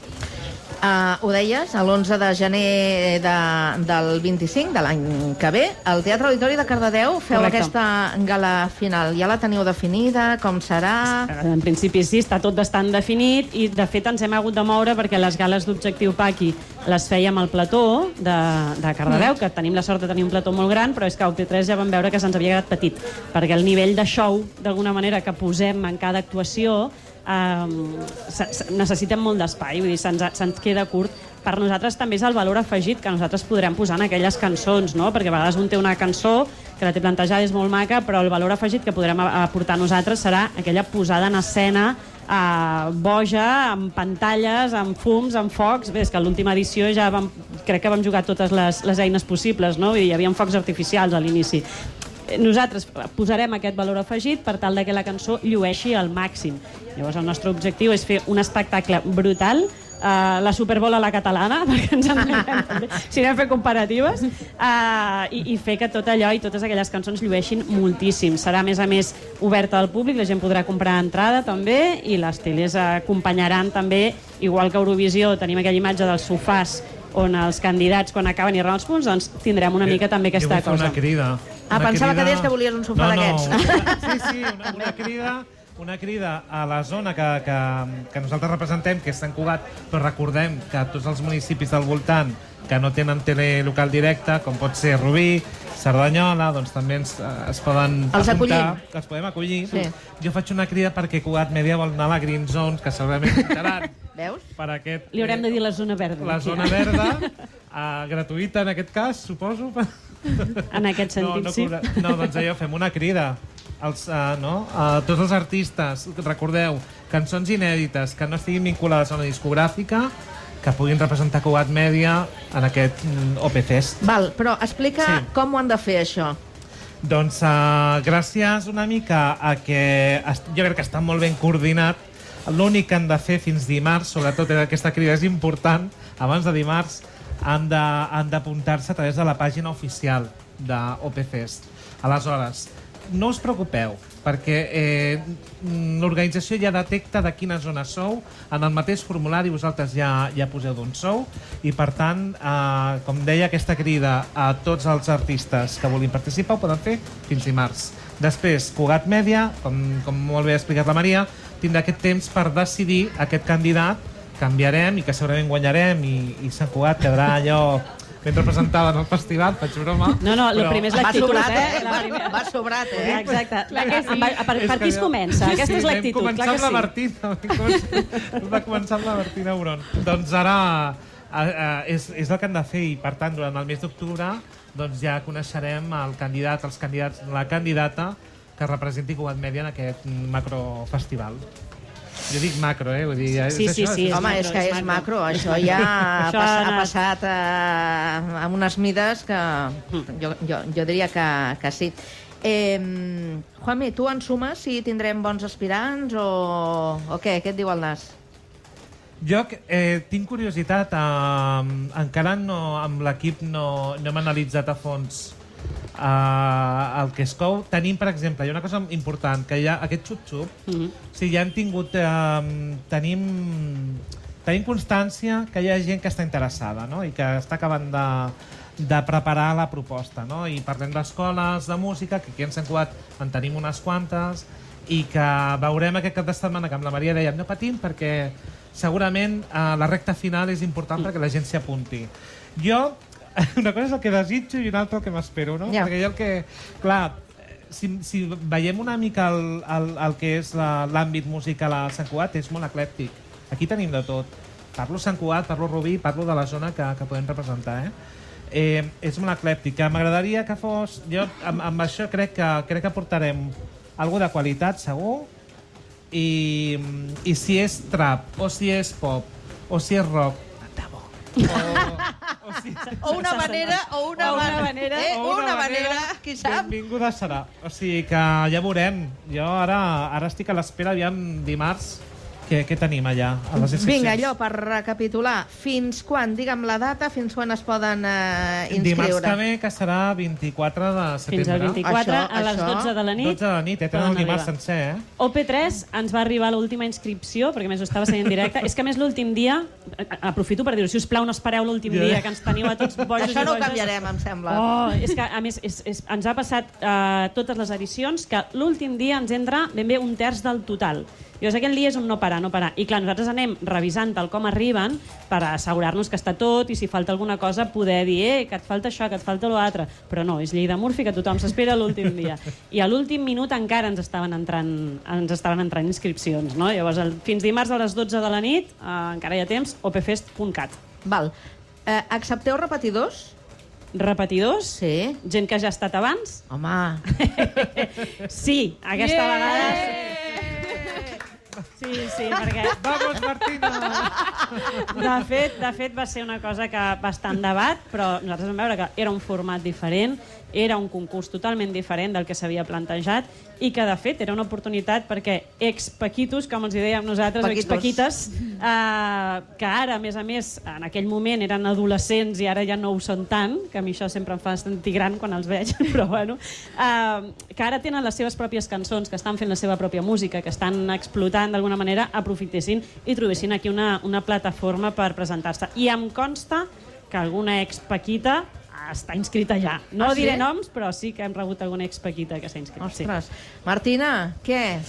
Uh, ho deies, l'onze de gener de, del vint-i-cinc, de l'any que ve, al Teatre Auditori de Cardedeu feu Correcte. aquesta gala final. Ja la teniu definida? Com serà? En principi sí, està tot bastant definit i de fet ens hem hagut de moure perquè les gales d'Objectiu Paqui les fèiem al plató de, de Cardedeu, mm. que tenim la sort de tenir un plató molt gran, però és que a U P tres ja vam veure que se'ns havia quedat petit, perquè el nivell de show, d'alguna manera, que posem en cada actuació Um, se, se, necessitem molt d'espai, vull dir, se'ns se queda curt. Per nosaltres també és el valor afegit que nosaltres podrem posar en aquelles cançons, no? Perquè a vegades un té una cançó que la té plantejada, és molt maca, però el valor afegit que podrem aportar nosaltres serà aquella posada en escena uh, boja, amb pantalles, amb fums, amb focs. Bé, és que a l'última edició ja vam, crec que vam jugar totes les, les eines possibles, no? Vull dir, hi havia focs artificials a l'inici. Nosaltres posarem aquest valor afegit per tal que la cançó llueixi al màxim. Llavors el nostre objectiu és fer un espectacle brutal, uh, la Superbola a la catalana, perquè ens entenem també, si anem a fer comparatives, uh, i, i fer que tot allò i totes aquelles cançons llueixin moltíssim. Serà, a més a més, oberta al públic, la gent podrà comprar entrada també, i les teles acompanyaran també, igual que a Eurovisió tenim aquella imatge dels sofàs on els candidats, quan acaben i arriben els punts, doncs tindrem una mica també aquesta cosa. Jo vull fer una crida. Ah, pensava que deies que volies un sofà d'aquests. No, no, sí, sí, una, una crida una crida a la zona que, que, que nosaltres representem, que és Sant Cugat, però recordem que tots els municipis del voltant que no tenen tele local directe, com pot ser Rubí, Cerdanyola, doncs també ens, es poden els apuntar, acollim. que els podem acollir. Sí. Jo faig una crida perquè Cugat Mèdia vol anar a la Green Zone, que segurament comptaran. Veus? Per aquest, Li haurem de dir la zona verda. La zona verda, uh, gratuïta en aquest cas, suposo. En aquest sentit, no, no, sí. No, doncs allò, fem una crida. Els, uh, no? uh, tots els artistes, recordeu, cançons inèdites que no estiguin vinculades a una discogràfica, que puguin representar Cugat Mèdia en aquest mm, O P Fest. Val, però explica sí. com ho han de fer, això. Doncs uh, gràcies una mica a que jo crec que està molt ben coordinat. L'únic que han de fer fins dimarts, sobretot aquesta crida és important, abans de dimarts han d'apuntar-se a través de la pàgina oficial de O P Fest. Aleshores, no us preocupeu, perquè eh, l'organització ja detecta de quina zona sou, en el mateix formulari vosaltres ja, ja poseu d'on sou, i per tant, eh, com deia, aquesta crida a tots els artistes que vulguin participar ho poden fer fins dimarts. Després, Cugat Mèdia, com, com molt bé ha explicat la Maria, tindrà aquest temps per decidir aquest candidat que enviarem i que segurament guanyarem, i, i Sant Cugat quedarà allò ben representada en el festival, faig broma. No, no, el però... primer és l'actitud, va sobrat, eh? eh? La Va, va sobrat, eh? Exacte. Clar que sí. Per, per, per qui es comença? Sí, Aquesta sí, és l'actitud, vam clar que començar amb la sí. Martina. Va començar amb la Martina Auron. Doncs ara a, a, és, és el que han de fer, i per tant, durant el mes d'octubre doncs ja coneixerem el candidat, els candidats, la candidata que representi Cugat Mèdia en aquest macrofestival. Jo dic macro, eh? Vull dir, ja és Sí, sí, això, sí. és... Home, és que és macro, això ja ha, Això pas, ha ha anat- passat eh, amb unes mides que jo, jo, jo diria que, que sí. Eh, Juanmi, tu en sumes si tindrem bons aspirants o, o què? Què et diu el Nas? Jo eh, tinc curiositat, eh, encara no, amb l'equip no, no hem analitzat a fons eh, el que es cou. Tenim, per exemple, hi ha una cosa important, que hi ha aquest xup-xup, mm -hmm. o sigui, ja hem tingut, eh, tenim, tenim constància que hi ha gent que està interessada, no? I que està acabant de, de preparar la proposta, no? I parlem d'escoles de música, que aquí en Sant Cugat en tenim unes quantes, i que veurem aquest cap de setmana, que amb la Maria dèiem no patim perquè segurament eh, la recta final és important perquè la gent s'hi apunti. Jo, una cosa és el que desitjo i una altra el que m'espero, no? Ja. Perquè jo el que... Clar, si, si veiem una mica el, el, el que és l'àmbit musical a Sant Cugat, és molt eclèctic. Aquí tenim de tot. Parlo Sant Cugat, parlo Rubí, parlo de la zona que, que podem representar, eh? Eh, és molt eclèptic. M'agradaria que fos... Jo amb, amb això crec que, crec que portarem algo de qualitat, segur, i, i si és trap, o si és pop, o si és rock, O, o, si, o una manera, o una, o una manera, eh? o una, una manera, manera, qui sap? Benvinguda serà. O sigui que ja veurem. Jo ara, ara estic a l'espera, aviam dimarts, què, què tenim allà a les inscripcions. Vinga, allò, per recapitular, fins quan, digue'm la data, fins quan es poden eh, inscriure? Dimarts que ve, que serà vint-i-quatre de setembre. Fins al vint-i-quatre, això, a les això? dotze de la nit. dotze de la nit, eh? Tenen el dimarts sencer, eh? O P tres ens va arribar l'última inscripció, perquè a més ho estava sent en directe. És que a més l'últim dia, aprofito per dir-ho, si us plau no espereu l'últim Yeah. dia, que ens teniu a tots bojos Això i no ho boges. canviarem, em sembla. Oh, és que a més és, és, ens ha passat a uh, totes les edicions que l'últim dia ens entra ben bé un terç del total. Llavors aquell dia és un no parar, no parar. I clar, nosaltres anem revisant tal com arriben per assegurar-nos que està tot i si falta alguna cosa poder dir eh, que et falta això, que et falta l'altre. Però no, és llei de Murphy que tothom s'espera l'últim dia. I a l'últim minut encara ens estaven entrant, ens estaven entrant inscripcions, no? Llavors, el, fins dimarts a les dotze de la nit, eh, encara hi ha temps, o p fest punt cat. Val. Eh, accepteu repetidors? Repetidors? Sí. Gent que ja ha estat abans? Home. Sí, aquesta Yeah! vegada... Sí, sí, perquè... Vamos, Martina! De fet, de fet, va ser una cosa que va estar en debat, però nosaltres vam veure que era un format diferent, era un concurs totalment diferent del que s'havia plantejat i que, de fet, era una oportunitat perquè ex-paquitos, com els hi dèiem nosaltres, o ex-paquites, eh, que ara, a més a més, en aquell moment eren adolescents i ara ja no ho són tant, que a mi això sempre em fa sentir gran quan els veig, però bueno, eh, que ara tenen les seves pròpies cançons, que estan fent la seva pròpia música, que estan explotant d'alguna manera, aprofitessin i trobessin aquí una, una plataforma per presentar-se. I em consta que alguna ex-paquita està inscrita ja. No Ah, diré sí? noms, però sí que hem rebut alguna ex-paquita que s'ha inscrit. Ostres. Martina, què?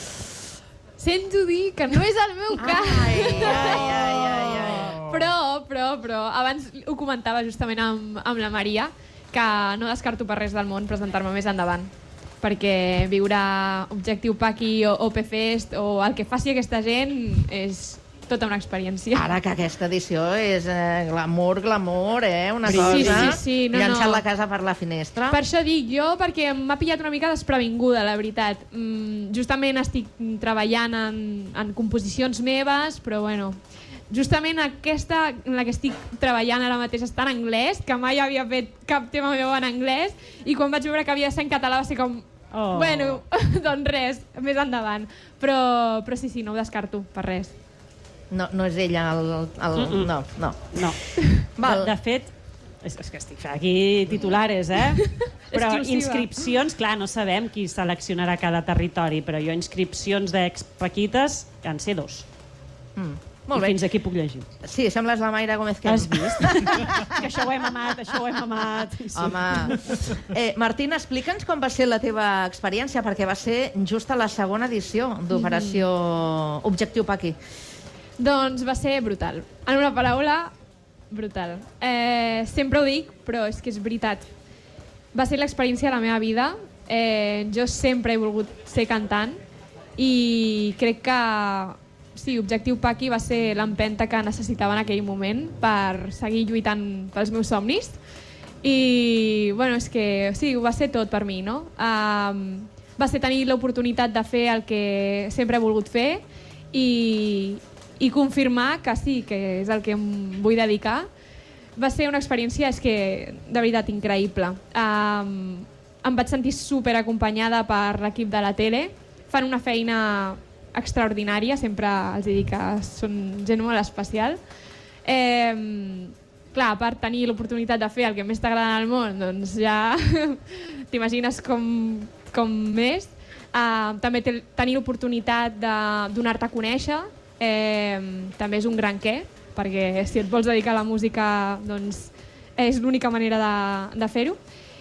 Sento dir que no és el meu cas. Ai, ai, ai, ai, ai. Però, però, però, abans ho comentava justament amb, amb la Maria, que no descarto per res del món presentar-me més endavant. Perquè viure Objectiu Paqui o O P Fest o el que faci aquesta gent és tota una experiència. Ara que aquesta edició és eh, glamour, glamour, eh? Una Sí, cosa... sí, sí, no, llançant no. la casa per la finestra. Per això dic jo, perquè m'ha pillat una mica desprevinguda, la veritat. Mm, justament estic treballant en, en composicions meves, però bueno, justament aquesta en la que estic treballant ara mateix està en anglès, que mai havia fet cap tema meu en anglès, i quan vaig veure que havia de ser en català va ser com... Oh. Bueno, doncs res, més endavant. Però, però sí, sí, no ho descarto, per res. No, no és ella el... el... Mm -mm. No, no. No. Val. De, de fet, és, és que estic fent aquí titulares, eh? Però Exclusiva. inscripcions, clar, no sabem qui seleccionarà cada territori, però jo inscripcions d'ex-paquites en sé dos. Mm. Molt I bé. fins aquí puc llegir. Sí, sembles la Mayra Gómez que Has vist? Que això ho hem amat, això ho hem amat. Sí. Home. Eh, Martina, explica'ns com va ser la teva experiència, perquè va ser just a la segona edició d'Operació Objectiu Paqui. Doncs va ser brutal. En una paraula, brutal. Eh, sempre ho dic, però és que és veritat. Va ser l'experiència de la meva vida. Eh, jo sempre he volgut ser cantant i crec que sí, Objectiu Paqui va ser l'empenta que necessitava en aquell moment per seguir lluitant pels meus somnis. I, bueno, és que sí, ho va ser tot per mi, no? Um, va ser tenir l'oportunitat de fer el que sempre he volgut fer i, i confirmar que sí, que és el que em vull dedicar. Va ser una experiència, és que, de veritat, increïble. Um, em vaig sentir super acompanyada per l'equip de la tele. Fan una feina extraordinària, sempre els dic que són gent molt especial. Eh, clar, per tenir l'oportunitat de fer el que més t'agrada en el món, doncs ja t'imagines com, com més. Uh, també te, tenir l'oportunitat de donar-te a conèixer eh, també és un gran què, perquè si et vols dedicar a la música doncs és l'única manera de, de fer-ho.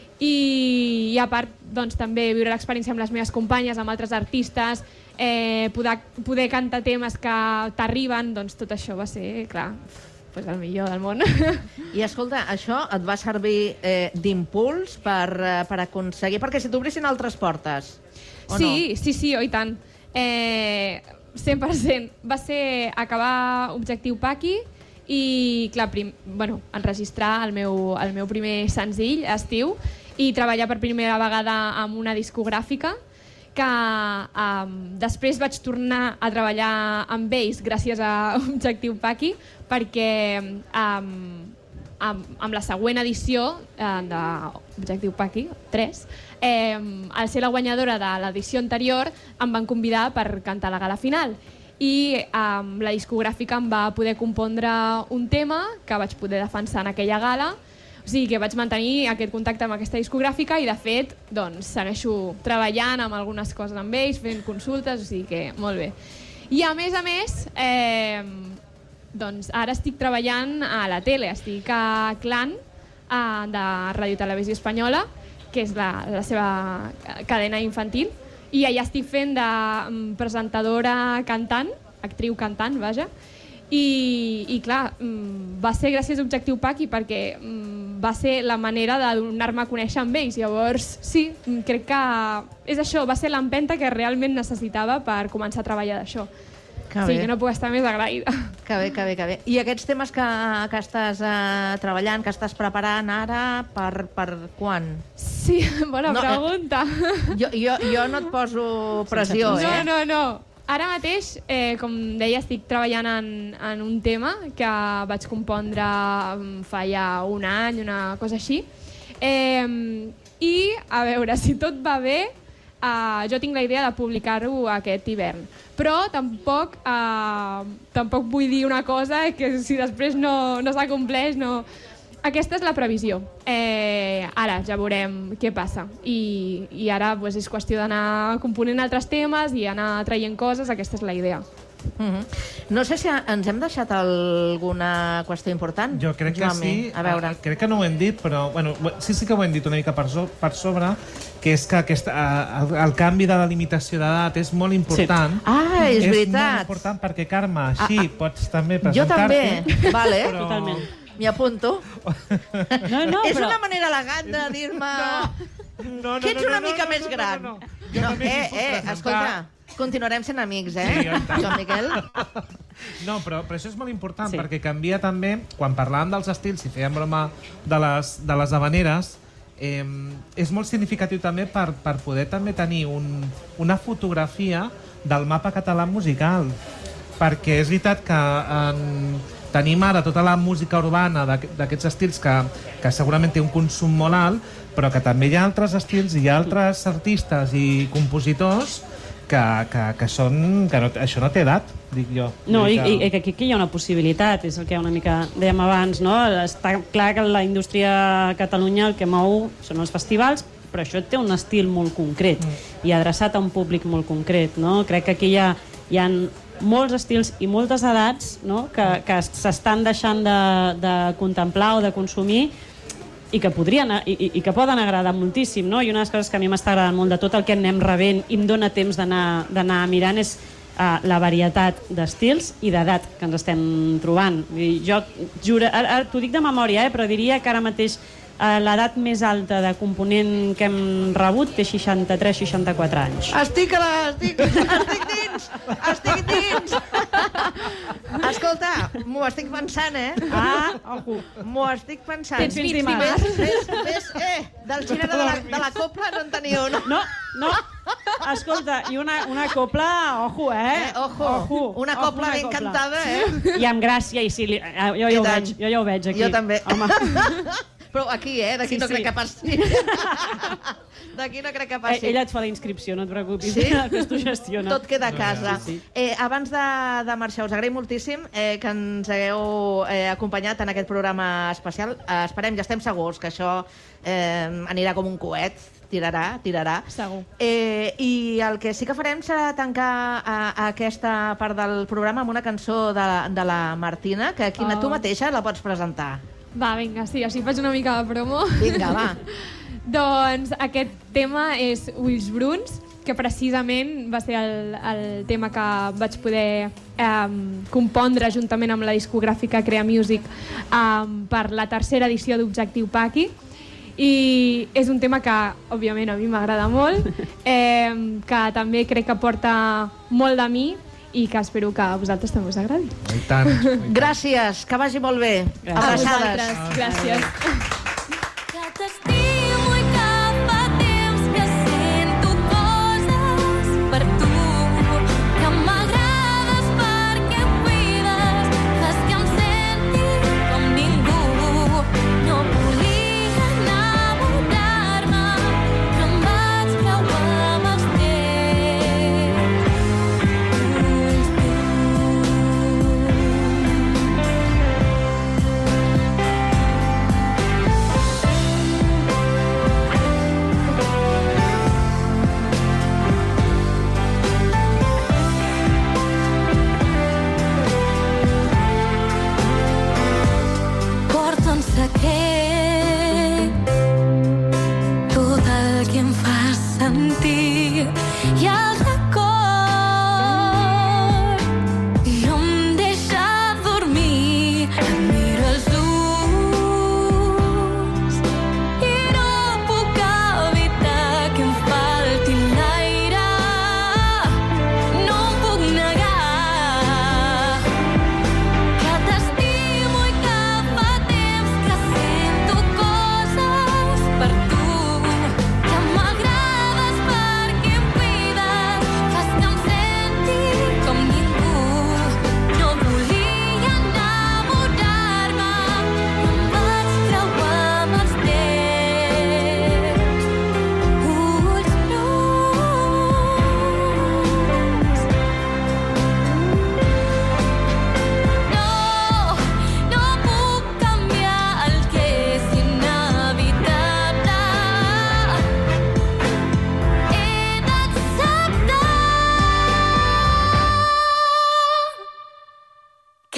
I, i a part doncs, també viure l'experiència amb les meves companyes, amb altres artistes, eh, poder, poder cantar temes que t'arriben, doncs tot això va ser, clar, pues el millor del món. I escolta, això et va servir eh, d'impuls per, eh, per aconseguir... Perquè si t'obrissin altres portes, o sí, no? sí, sí, oi tant. Eh, cent per cent. Va ser acabar Objectiu Paqui i, clar, prim, bueno, enregistrar el meu, el meu primer senzill, Estiu, i treballar per primera vegada amb una discogràfica, que um, després vaig tornar a treballar amb ells gràcies a Objectiu Paqui, perquè um, amb, amb la següent edició uh, d'Objectiu Paqui tres, eh, al ser la guanyadora de l'edició anterior em van convidar per cantar la gala final i um, la discogràfica em va poder compondre un tema que vaig poder defensar en aquella gala. O sigui que vaig mantenir aquest contacte amb aquesta discogràfica i, de fet, doncs, segueixo treballant amb algunes coses amb ells, fent consultes, o sigui que molt bé. I, a més a més, eh, doncs, ara estic treballant a la tele, estic a Clan, eh, de Ràdio Televisió Espanyola, que és la, la seva cadena infantil, i allà estic fent de presentadora cantant, actriu cantant, vaja, I, i clar, va ser gràcies a Objectiu Paqui perquè va ser la manera de donar-me a conèixer amb ells. Llavors, sí, crec que és això, va ser l'empenta que realment necessitava per començar a treballar d'això. Que sí, bé. que no puc estar més agraïda. Que bé, que bé, que bé. I aquests temes que, que estàs eh, treballant, que estàs preparant ara, per, per quan? Sí, bona no, pregunta. Eh, jo, jo, jo no et poso pressió, no, eh? No, no, no. Ara mateix, eh, com deia, estic treballant en, en un tema que vaig compondre fa ja un any, una cosa així. Eh, I, a veure, si tot va bé, eh, jo tinc la idea de publicar-ho aquest hivern. Però tampoc, eh, tampoc vull dir una cosa que si després no, no s'acompleix, no... Aquesta és la previsió. Eh, ara ja veurem què passa. I, i ara pues, és qüestió d'anar component altres temes i anar traient coses. Aquesta és la idea. Mm-hmm. No sé si ens hem deixat alguna qüestió important. Jo crec que Joan, sí. A veure. Uh, crec que no ho hem dit, però bueno, sí, sí que ho hem dit una mica per, so, per sobre, que és que aquest, uh, el, el canvi de la limitació d'edat és molt important. Sí. Ah, és, és veritat. És molt important perquè, Carme, així ah, ah. pots també presentar-te. Jo també, vale. Però... Totalment. M'hi apunto. No, no, és però... una manera elegant de dir-me no, no, que ets una no, no, mica no, més no, gran. no, no, no. No, eh, eh, escolta, continuarem sent amics, eh, sí, Joan Miquel? No, però, però això és molt important, sí. perquè canvia també, quan parlàvem dels estils i fèiem broma de les, de les habaneres, eh, és molt significatiu també per, per poder també tenir un, una fotografia del mapa català musical, perquè és veritat que en, tenim ara tota la música urbana d'aquests estils que, que segurament té un consum molt alt, però que també hi ha altres estils i hi ha altres artistes i compositors que, que, que són... que no, això no té edat, dic jo. No, i, que... i que aquí hi ha una possibilitat, és el que una mica dèiem abans, no? Està clar que la indústria a Catalunya el que mou són els festivals, però això té un estil molt concret mm. i adreçat a un públic molt concret, no? Crec que aquí hi ha, hi ha molts estils i moltes edats, no? que, que s'estan deixant de, de contemplar o de consumir i que podrien i, i que poden agradar moltíssim, no? I una de les coses que a mi m'està agradant molt de tot el que anem rebent i em dona temps d'anar mirant és uh, la varietat d'estils i d'edat que ens estem trobant. I jo juro, ara, ara t'ho dic de memòria, eh, però diria que ara mateix uh, l'edat més alta de component que hem rebut té seixanta-tres seixanta-quatre anys. Estic a la... Estic, estic dins! Estic dins! Escolta, m'ho estic pensant, eh? Ah, ojo. M'ho estic pensant. Tens fins dimarts. Ves, ves, ves, eh, del gènere de la, de la copla no en teniu un. No, no. Escolta, i una, una copla, ojo, eh? eh ojo. ojo. Una ojo, copla una ben copla. cantada, eh? I amb gràcia, i sí, li, jo, jo, ja ho veig, jo ja ho veig aquí. Jo també. Home. Però aquí, eh? D'aquí Sí, no sí. crec que passi. D'aquí no crec que passi. Eh, ella et fa la inscripció, no et preocupis. Sí? Després t'ho gestiona. Tot queda a casa. Sí, sí. Eh, abans de, de marxar, us agraïm moltíssim eh, que ens hagueu eh, acompanyat en aquest programa especial. Eh, esperem, ja estem segurs que això eh, anirà com un coet. Tirarà, tirarà. Segur. Eh, I el que sí que farem serà tancar a, a aquesta part del programa amb una cançó de, de la Martina, que aquí Oh. tu mateixa la pots presentar. Va, vinga, sí, així faig una mica de promo. Vinga, va. Doncs aquest tema és Ulls Bruns, que precisament va ser el, el tema que vaig poder eh, compondre juntament amb la discogràfica Crea Music eh, per la tercera edició d'Objectiu Paqui. I és un tema que, òbviament, a mi m'agrada molt, eh, que també crec que porta molt de mi i que espero que a vosaltres també us agradi. I tant. I tant. Gràcies, que vagi molt bé. A Abraçades. vosaltres, gràcies. Que t'estimo i que fa temps que sento coses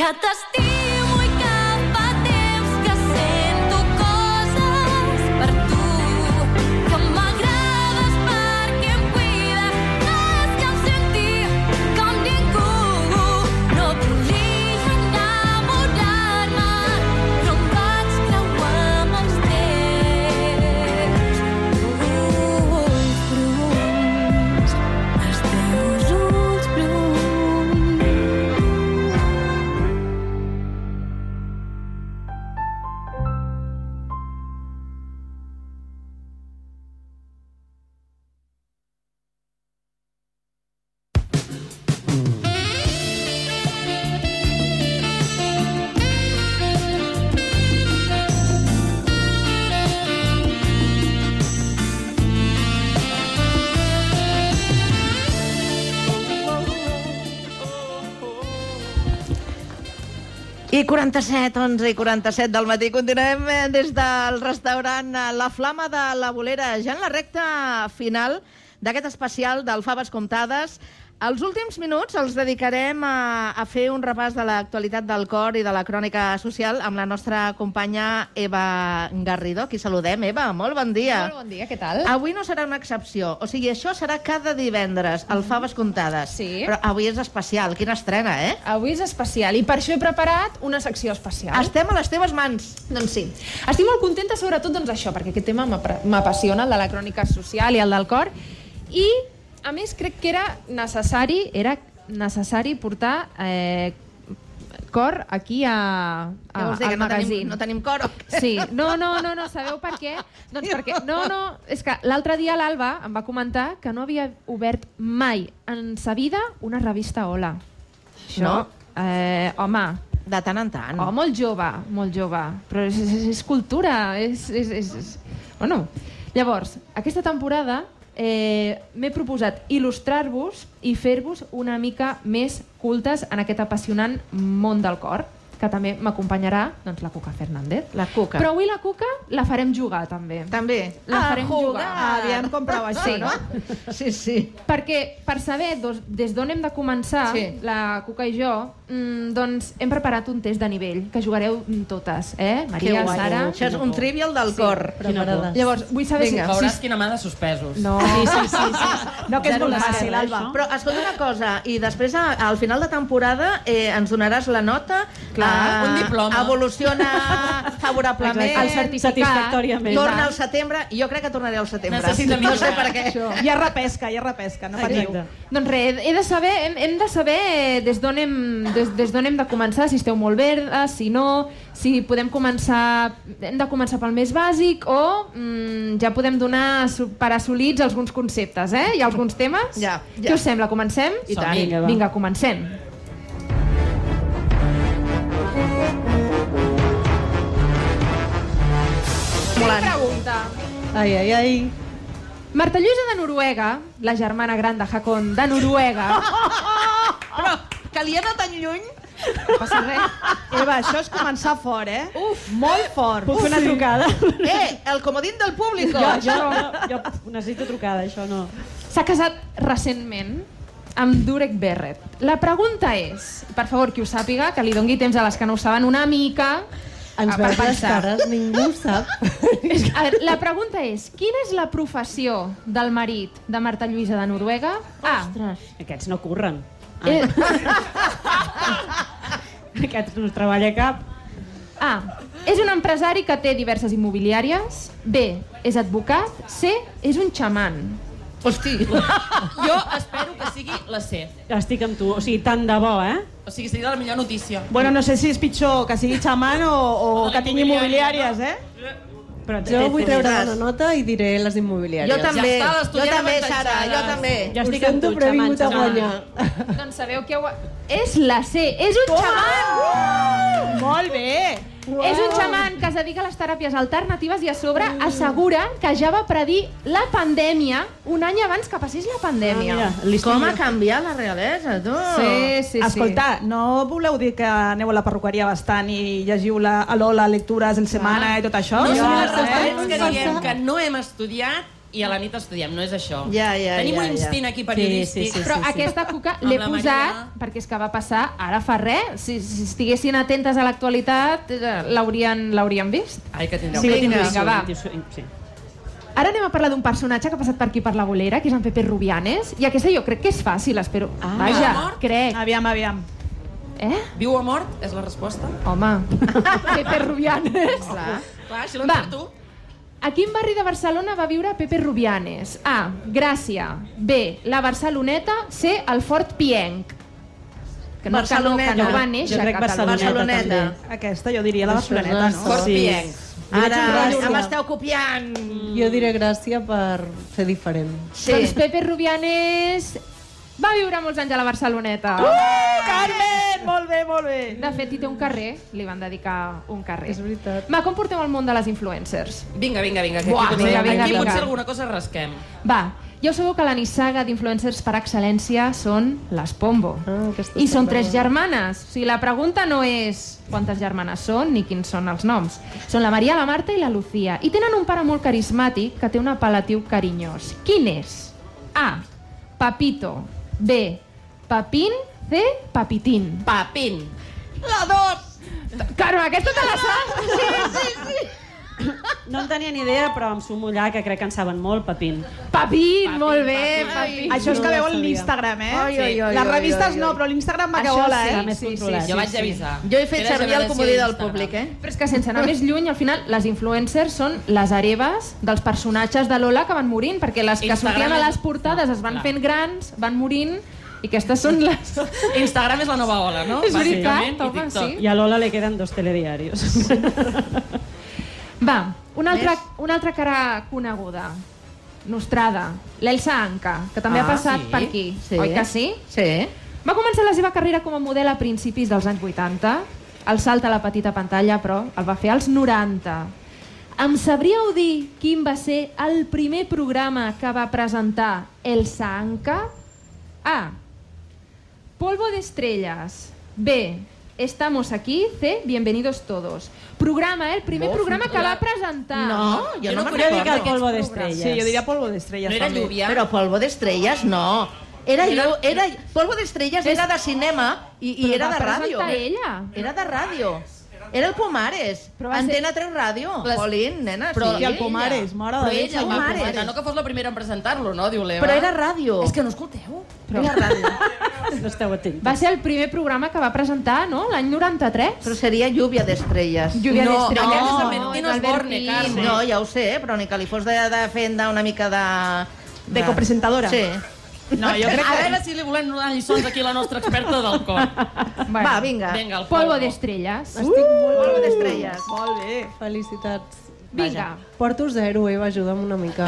que t'estimo i que fa temps que sento coses per tu, que m'agrades perquè em cuides, és que em senti com ningú. No volia enamorar-me, però em vaig creuar amb els teus ulls bruns, els teus ulls bruns. I quaranta-set, onze i quaranta-set del matí. Continuem eh, des del restaurant eh, La Flama de la Bolera, ja en la recta final d'aquest especial del Faves Comptades. Els últims minuts els dedicarem a, a fer un repàs de l'actualitat del cor i de la crònica social amb la nostra companya Eva Garrido. Aquí saludem. Eva, molt bon dia. Molt bon dia, què tal? Avui no serà una excepció. O sigui, això serà cada divendres, el Faves Comptades. Sí. Però avui és especial. Quina estrena, eh? Avui és especial i per això he preparat una secció especial. Estem a les teves mans. Doncs sí. Estic molt contenta sobretot doncs això, perquè aquest tema m'apa- m'apassiona, el de la crònica social i el del cor. I, a més, crec que era necessari, era necessari portar eh, cor aquí a, a, Què vols dir, al que no tenim, magazín. no tenim cor? O què? Sí, no, no, no, no, sabeu per què? Doncs perquè, no, no, és que l'altre dia l'Alba em va comentar que no havia obert mai en sa vida una revista Hola. Això, No? eh, home... De tant en tant. Oh, molt jove, molt jove. Però és, és, és cultura, és, és, és, és... Bueno, llavors, aquesta temporada eh, m'he proposat il·lustrar-vos i fer-vos una mica més cultes en aquest apassionant món del cor, que també m'acompanyarà doncs, la Cuca Fernández. La Cuca. Però avui la Cuca la farem jugar, també. També? La Ah, farem jugar. jugar. Aviam com prova això, Sí. no? Sí, sí. Perquè per saber dos, des d'on hem de començar, Sí. la Cuca i jo, mm, doncs hem preparat un test de nivell, que jugareu totes, eh? Maria, Que guai. Sara... Això és un trivial del cor. Preparades. Llavors, vull saber Vinga. si... Veuràs si... quina mà de suspesos. No. Sí, sí, sí, sí. No, que és Zero molt de fàcil, zero, Alba. això. Però escolta una cosa, i després a, al final de temporada eh, ens donaràs la nota. Clar, eh, un diploma. Evoluciona favorablement. Exacte, el certificat. Satisfactòriament. Torna al setembre. Jo crec que tornaré al setembre. Necessita no sé millorar. per què. Això. Hi ha repesca, hi ha repesca, no patiu. Doncs res, he de saber, hem, hem de saber eh, des d'on hem, des, des d'on hem de començar, si esteu molt verdes, si no, si podem començar, hem de començar pel més bàsic o mm, ja podem donar su- per assolits alguns conceptes, eh? Hi ha alguns temes? Ja, ja. Què us sembla? Comencem? I tant. Vinga, Vinga, comencem. Molant. Pregunta. Ai, ai, ai. Marta Lluïsa de Noruega, la germana gran de Hakon de Noruega... Però que li ha anat tan lluny. No passa res. Eva, això és començar fort, eh? Uf. Molt fort. Puc fer una trucada? Eh, el comodín del públic. Jo, jo, no, jo necessito trucada, això no. S'ha casat recentment amb Durek Berret. La pregunta és, per favor, qui ho sàpiga, que li dongui temps a les que no ho saben una mica... Ens per veus les pensar. cares, ningú ho sap. A veure, la pregunta és, quina és la professió del marit de Marta Lluïsa de Noruega? A. Aquests no curren. Eh, Aquests no es treballa cap. A. És un empresari que té diverses immobiliàries. B. És advocat. C. És un xaman. Hosti. Jo espero que sigui la C. Estic amb tu, o sigui, tant de bo, eh? O sigui, seria la millor notícia. Bueno, no sé si és pitjor que sigui xaman o, o que tingui immobiliàries, eh? Però Jo vull treure tindràs. bona nota i diré les immobiliàries. Jo també, Ja està, jo l'estudiant també, avantatjada. Sara, jo també. Jo Ho estic amb sento, tu, però he xaman, vingut a xaman. guanyar. Doncs sabeu que ho... És la C. És un xaman! Molt bé! És un xaman que es dedica a les teràpies alternatives i a sobre assegura que ja va predir la pandèmia un any abans que passés la pandèmia. Ah, mira, Com ha canviat la realesa, tu? Sí, sí, Escolta, no voleu dir que aneu a la perruqueria bastant i llegiu la, a l'Ola lectures en setmana i tot això? No Jo, som eh? les referents que diem que no hem estudiat i a la nit estudiem, no és això. Ja, ja, Tenim ja, un instint ja. aquí periodístic. Sí, sí, sí, Però sí, sí. aquesta cuca l'he Amb la posat Maria. perquè és que va passar ara fa res. Si, si estiguessin atentes a l'actualitat, eh, l'haurien l'haurien vist. Ai, que tindreu. Sí, que vinga, tindreu. va. Sí. Ara anem a parlar d'un personatge que ha passat per aquí per la bolera, que és en Pepe Rubianes, i aquesta jo crec que és fàcil, espero. Ah. Vaja, Mort? crec. Aviam, aviam. Eh? Viu o mort? És la resposta? Home, Pepe Rubianes. Clar, Clar així Va. l'encerto. A quin barri de Barcelona va viure Pepe Rubianes? A. Gràcia. B. La Barceloneta. C. El Fort Pienc. Que no, que no, que no va néixer Jo crec a Catalunya. Barceloneta. Aquesta, jo diria la Barceloneta, no? Fort Pienc. Ara Gràcia. ja m'esteu copiant. Jo diré Gràcia per ser diferent. Sí. Doncs Pepe Rubianes va viure molts anys a la Barceloneta. Uh, Carmen! Molt bé, molt bé. De fet, hi té un carrer, li van dedicar un carrer. És veritat. Va, com portem el món de les influencers? Vinga, vinga, vinga, que Buah, aquí, potser, vinga, vinga, aquí vinga. potser alguna cosa rasquem. Va, ja ho sabeu que la nissaga d'influencers per excel·lència són les Pombo. Ah, I són tres germanes. O sigui, la pregunta no és quantes germanes són ni quins són els noms. Són la Maria, la Marta i la Lucía. I tenen un pare molt carismàtic que té un apel·latiu carinyós. Quin és? A. Papito. B. Papín. C. Papitín. Papín. La dos! Carme, aquesta te la saps? Sí, sí, sí. No en tenia ni idea, però em sumo allà, que crec que en saben molt, Papín. Papín, molt bé, Papín. Això és que No veu ho sabia. l'Instagram, eh? Ai, ai, ai, Les ai, revistes ai, ai. no, però l'Instagram va que Això vola, sí, eh? més controlat. Jo vaig avisar. Jo he fet Era servir el generació comodí del d'Instagram. públic, eh? Però és que sense anar més lluny, al final, les influencers són les hereves dels personatges de Lola que van morint, perquè les que Instagram sortien a és- les portades es van Clar. fent grans, van morint, i aquestes són les... Instagram és la nova ola, no? És veritat, Bàsicament, i home, TikTok. sí. I a Lola le queden dos telediarios. Va, una altra, una altra cara coneguda, nostrada, l'Elsa Anca, que també Ah, ha passat sí? per aquí. Sí. Oi que sí? Sí. Va començar la seva carrera com a model a principis dels anys vuitanta. El salt a la petita pantalla, però, el va fer als noranta. Em sabríeu dir quin va ser el primer programa que va presentar Elsa Anca? A. Polvo de estrellas. B. Estamos aquí. C. Bienvenidos todos. Programa, eh? El primer Uf, programa que la- va presentar. No, jo no me'n Jo dic recordo. el polvo d'estrelles. Sí, jo diria polvo d'estrelles. No era també. lluvia? Però Polvo d'Estrelles no. Era, Era- era, Polvo d'Estrelles era de cinema i, i Però era va de ràdio. presentar ella. Era de ràdio. Era el Pomares. Però va ser- Antena tres Ràdio. Les- Polín, nena, Però sí. I el Pomares, mare de Però Déu, ella el va Pomares. presentar, no que fos la primera en presentar-lo, no? Diu l'Eva. Però era ràdio. És que no escolteu. Però Era ràdio. No esteu atents. va ser el primer programa que va presentar, no? L'any noranta-tres. Però seria Lluvia d'Estrelles. Lluvia No, d'estrelles. aquest és el No, Mentino és Osborne, Albertín. Carme. No, ja ho sé, però ni que li fos de, de fent una mica de... De copresentadora. Sí. No, jo crec A que... veure si li volem donar lliçons aquí a la nostra experta del cor. Bueno, Va, vinga. Vinga, el Polvo polvo. d'estrelles. Estic molt... Polvo d'Estrelles. Molt bé. Felicitats. Vinga. Porto zero, Eva, ajuda'm una mica.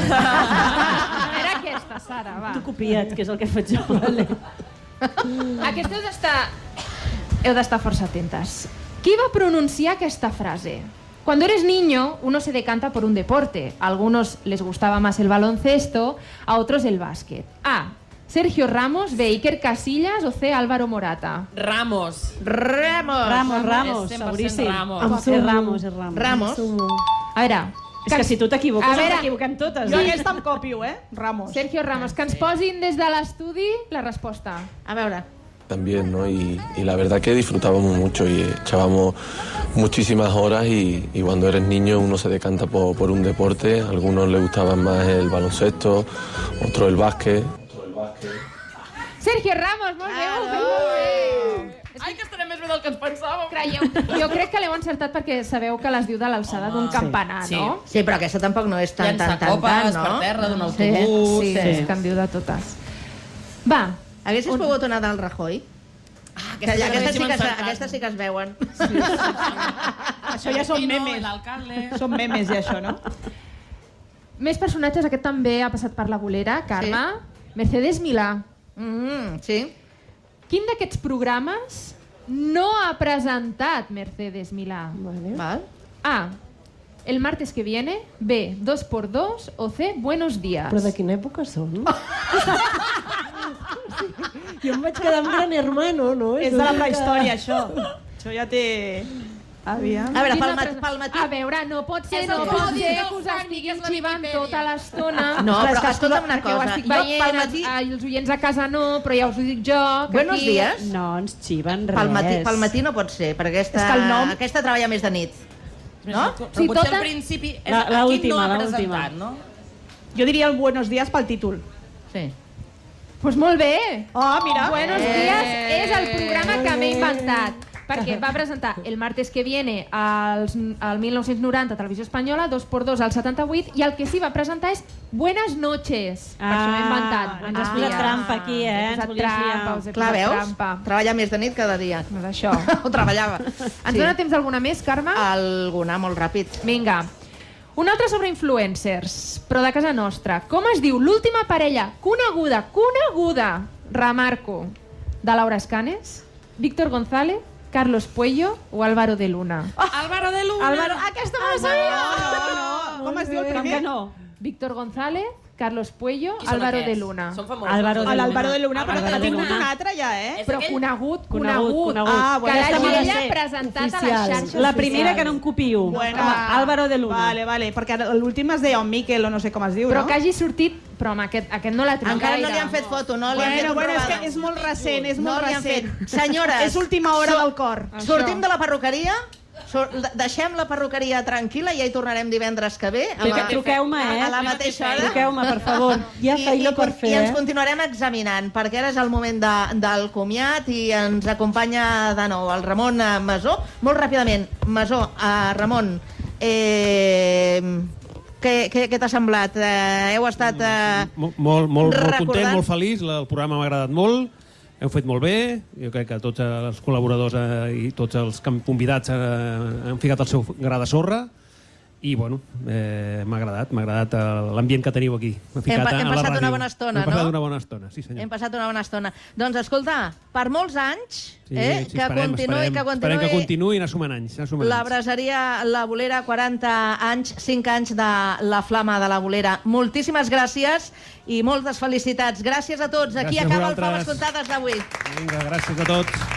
Era aquesta, Sara, va. Tu copia't, que és el que faig jo. Vale. Aquesta heu d'estar... Heu d'estar força atentes. Qui va pronunciar aquesta frase? Cuando eres niño, uno se decanta por un deporte. A algunos les gustaba más el baloncesto, a otros el básquet. A. Sergio Ramos, B. Iker Casillas o C. Álvaro Morata. Ramos. Ramos. Ramos, Ramos, És cent per cent seguríssim. Ramos. Em És sumo. Ramos, és Ramos. Ramos. A veure... És que si tu t'equivoques, A ens veure. equivoquem totes. Jo aquesta em copio, eh? Ramos. Sergio Ramos, que ens posin des de l'estudi la resposta. A veure. También, ¿no? Y, y la verdad que disfrutábamos mucho y echábamos muchísimas horas y, y cuando eres niño uno se decanta por, por un deporte, a algunos les gustaba más el baloncesto, otros el básquet. Sergio Ramos, molt bé, molt bé, molt bé. Ai, que estarem més bé del que ens pensàvem. Creieu, jo crec que l'heu encertat perquè sabeu que les diu de l'alçada d'un campanar, sí. no? Sí, però aquesta tampoc no és tan, tan, tan, Llançacopes tan, no? per terra d'un Sí, autobús. sí, sí. és que en diu de totes. Va, Haguessis pogut anar dalt Rajoy? Ah, Que aquesta, aquesta, sí que, es- encertat. aquesta sí que es veuen. Això ja són Mentino, memes. l'alcalde. Són memes, ja, això, no? més personatges, aquest també ha passat per la bolera, Carme. Mercedes Milà. Mm, sí. Quin d'aquests programes no ha presentat Mercedes Milà? Vale. Val. A. El martes que viene. B. Dos por dos. O C. Buenos días. Però de quina època són? Jo em vaig quedar amb Gran Hermano, no? És de la prehistòria, això. Això ja té... Aviam. A veure, Quina pel, mat, pres- pel matí... A veure, no pot ser, És no el pot codi ser del que us Fanny, estiguin que és la xivant Viquipèdia. tota l'estona. No, Clar, però és que escolta'm una perquè ho cosa, estic jo pel veient, matí- ai, els oients a casa no, però ja us ho dic jo. Que Buenos aquí... días. No ens xiven res. Pel matí, pel matí no pot ser, perquè aquesta, És que el nom- aquesta treballa més de nit. No? Però Sí, potser tota- al principi és La- a qui l'última, no ha l'última. presentat, no? Jo diria el Buenos Días pel títol. Sí. Pues molt bé. Oh, mira. Buenos Eh. días és el programa que m'he inventat. Perquè va presentar el martes que viene als, al mil nou-cents noranta a Televisió Espanyola, dos por dos al setanta-vuit, i el que sí va presentar és Buenas noches. Per això m'he inventat. ens Buenos has posat días. trampa aquí, eh? He Ens posat volies liar. trampa, us he Clar, posat veus? trampa. Treballa més de nit cada dia. No d'això. O treballava. Ens dona temps d'alguna més, Carme? Alguna, molt ràpid. Vinga. Una altra sobre influencers, però de casa nostra. Com es diu l'última parella coneguda, coneguda, remarco, de Laura Escanes, Víctor González, Carlos Puello o Álvaro de Luna? Álvaro de Luna! Álvaro, aquesta me la sabia! No, no. Com es diu el Com primer? que no? Víctor González, Carlos Puello, Qui són Álvaro aquests? de Luna. Són famosos. Álvaro de A Luna. l'Álvaro de Luna, però Álvaro te de tinc Luna. un altre ja, eh? És Però aquell? conegut, Conegut, conegut. conegut. Ah, Que bueno, l'hagi aquesta me la ella sé. presentat a les Oficial. xarxes La primera socials. que no em copio. Bueno. Com Álvaro de Luna. Vale, vale, perquè ara l'últim es deia Miquel o no sé com es diu, Però no? que hagi sortit... Però amb aquest, aquest no l'ha tret Encara gaire. no li han fet foto, no li han fet Bueno, un bueno, és robada. que és molt recent, és No molt li han recent. fet. Senyores, És última hora so- del cor. Sortim de la perruqueria, so, de- deixem la perruqueria tranquil·la i ja hi tornarem divendres que ve. a la- Truqueu-me, eh? A la mateixa hora. Truqueu-me, per favor. Hi ha I, feina i, per fer, I ens eh? continuarem examinant, perquè ara és el moment de, del comiat i ens acompanya de nou el Ramon eh, Masó. Molt ràpidament, Masó, uh, Ramon, eh, què, què, què t'ha semblat? Eh, heu estat... Eh, Molt, molt, molt, molt Recordant- content, molt feliç, la- el programa m'ha agradat molt, heu fet molt bé, jo crec que tots els col·laboradors eh, i tots els que han convidats eh, han ficat el seu gra de sorra, i bueno, eh, m'ha agradat, m'ha agradat eh, l'ambient que teniu aquí. M'ha ficat Hem pa- a hem la passat ràdio. una bona estona, hem passat no? una bona estona, sí senyor. Hem passat una bona estona. Doncs escolta, per molts anys, Sí, eh, sí, que esperem, continuï, esperem, que esperem continuï... que continuï i anar sumant anys. Anar sumant La anys. braseria La Bolera, quaranta anys, cinc anys de la Flama de la Bolera. Moltíssimes gràcies i moltes felicitats. Gràcies a tots. Aquí Gràcies a acaba el vosaltres. Faves Comptades d'avui. Vinga, gràcies a tots.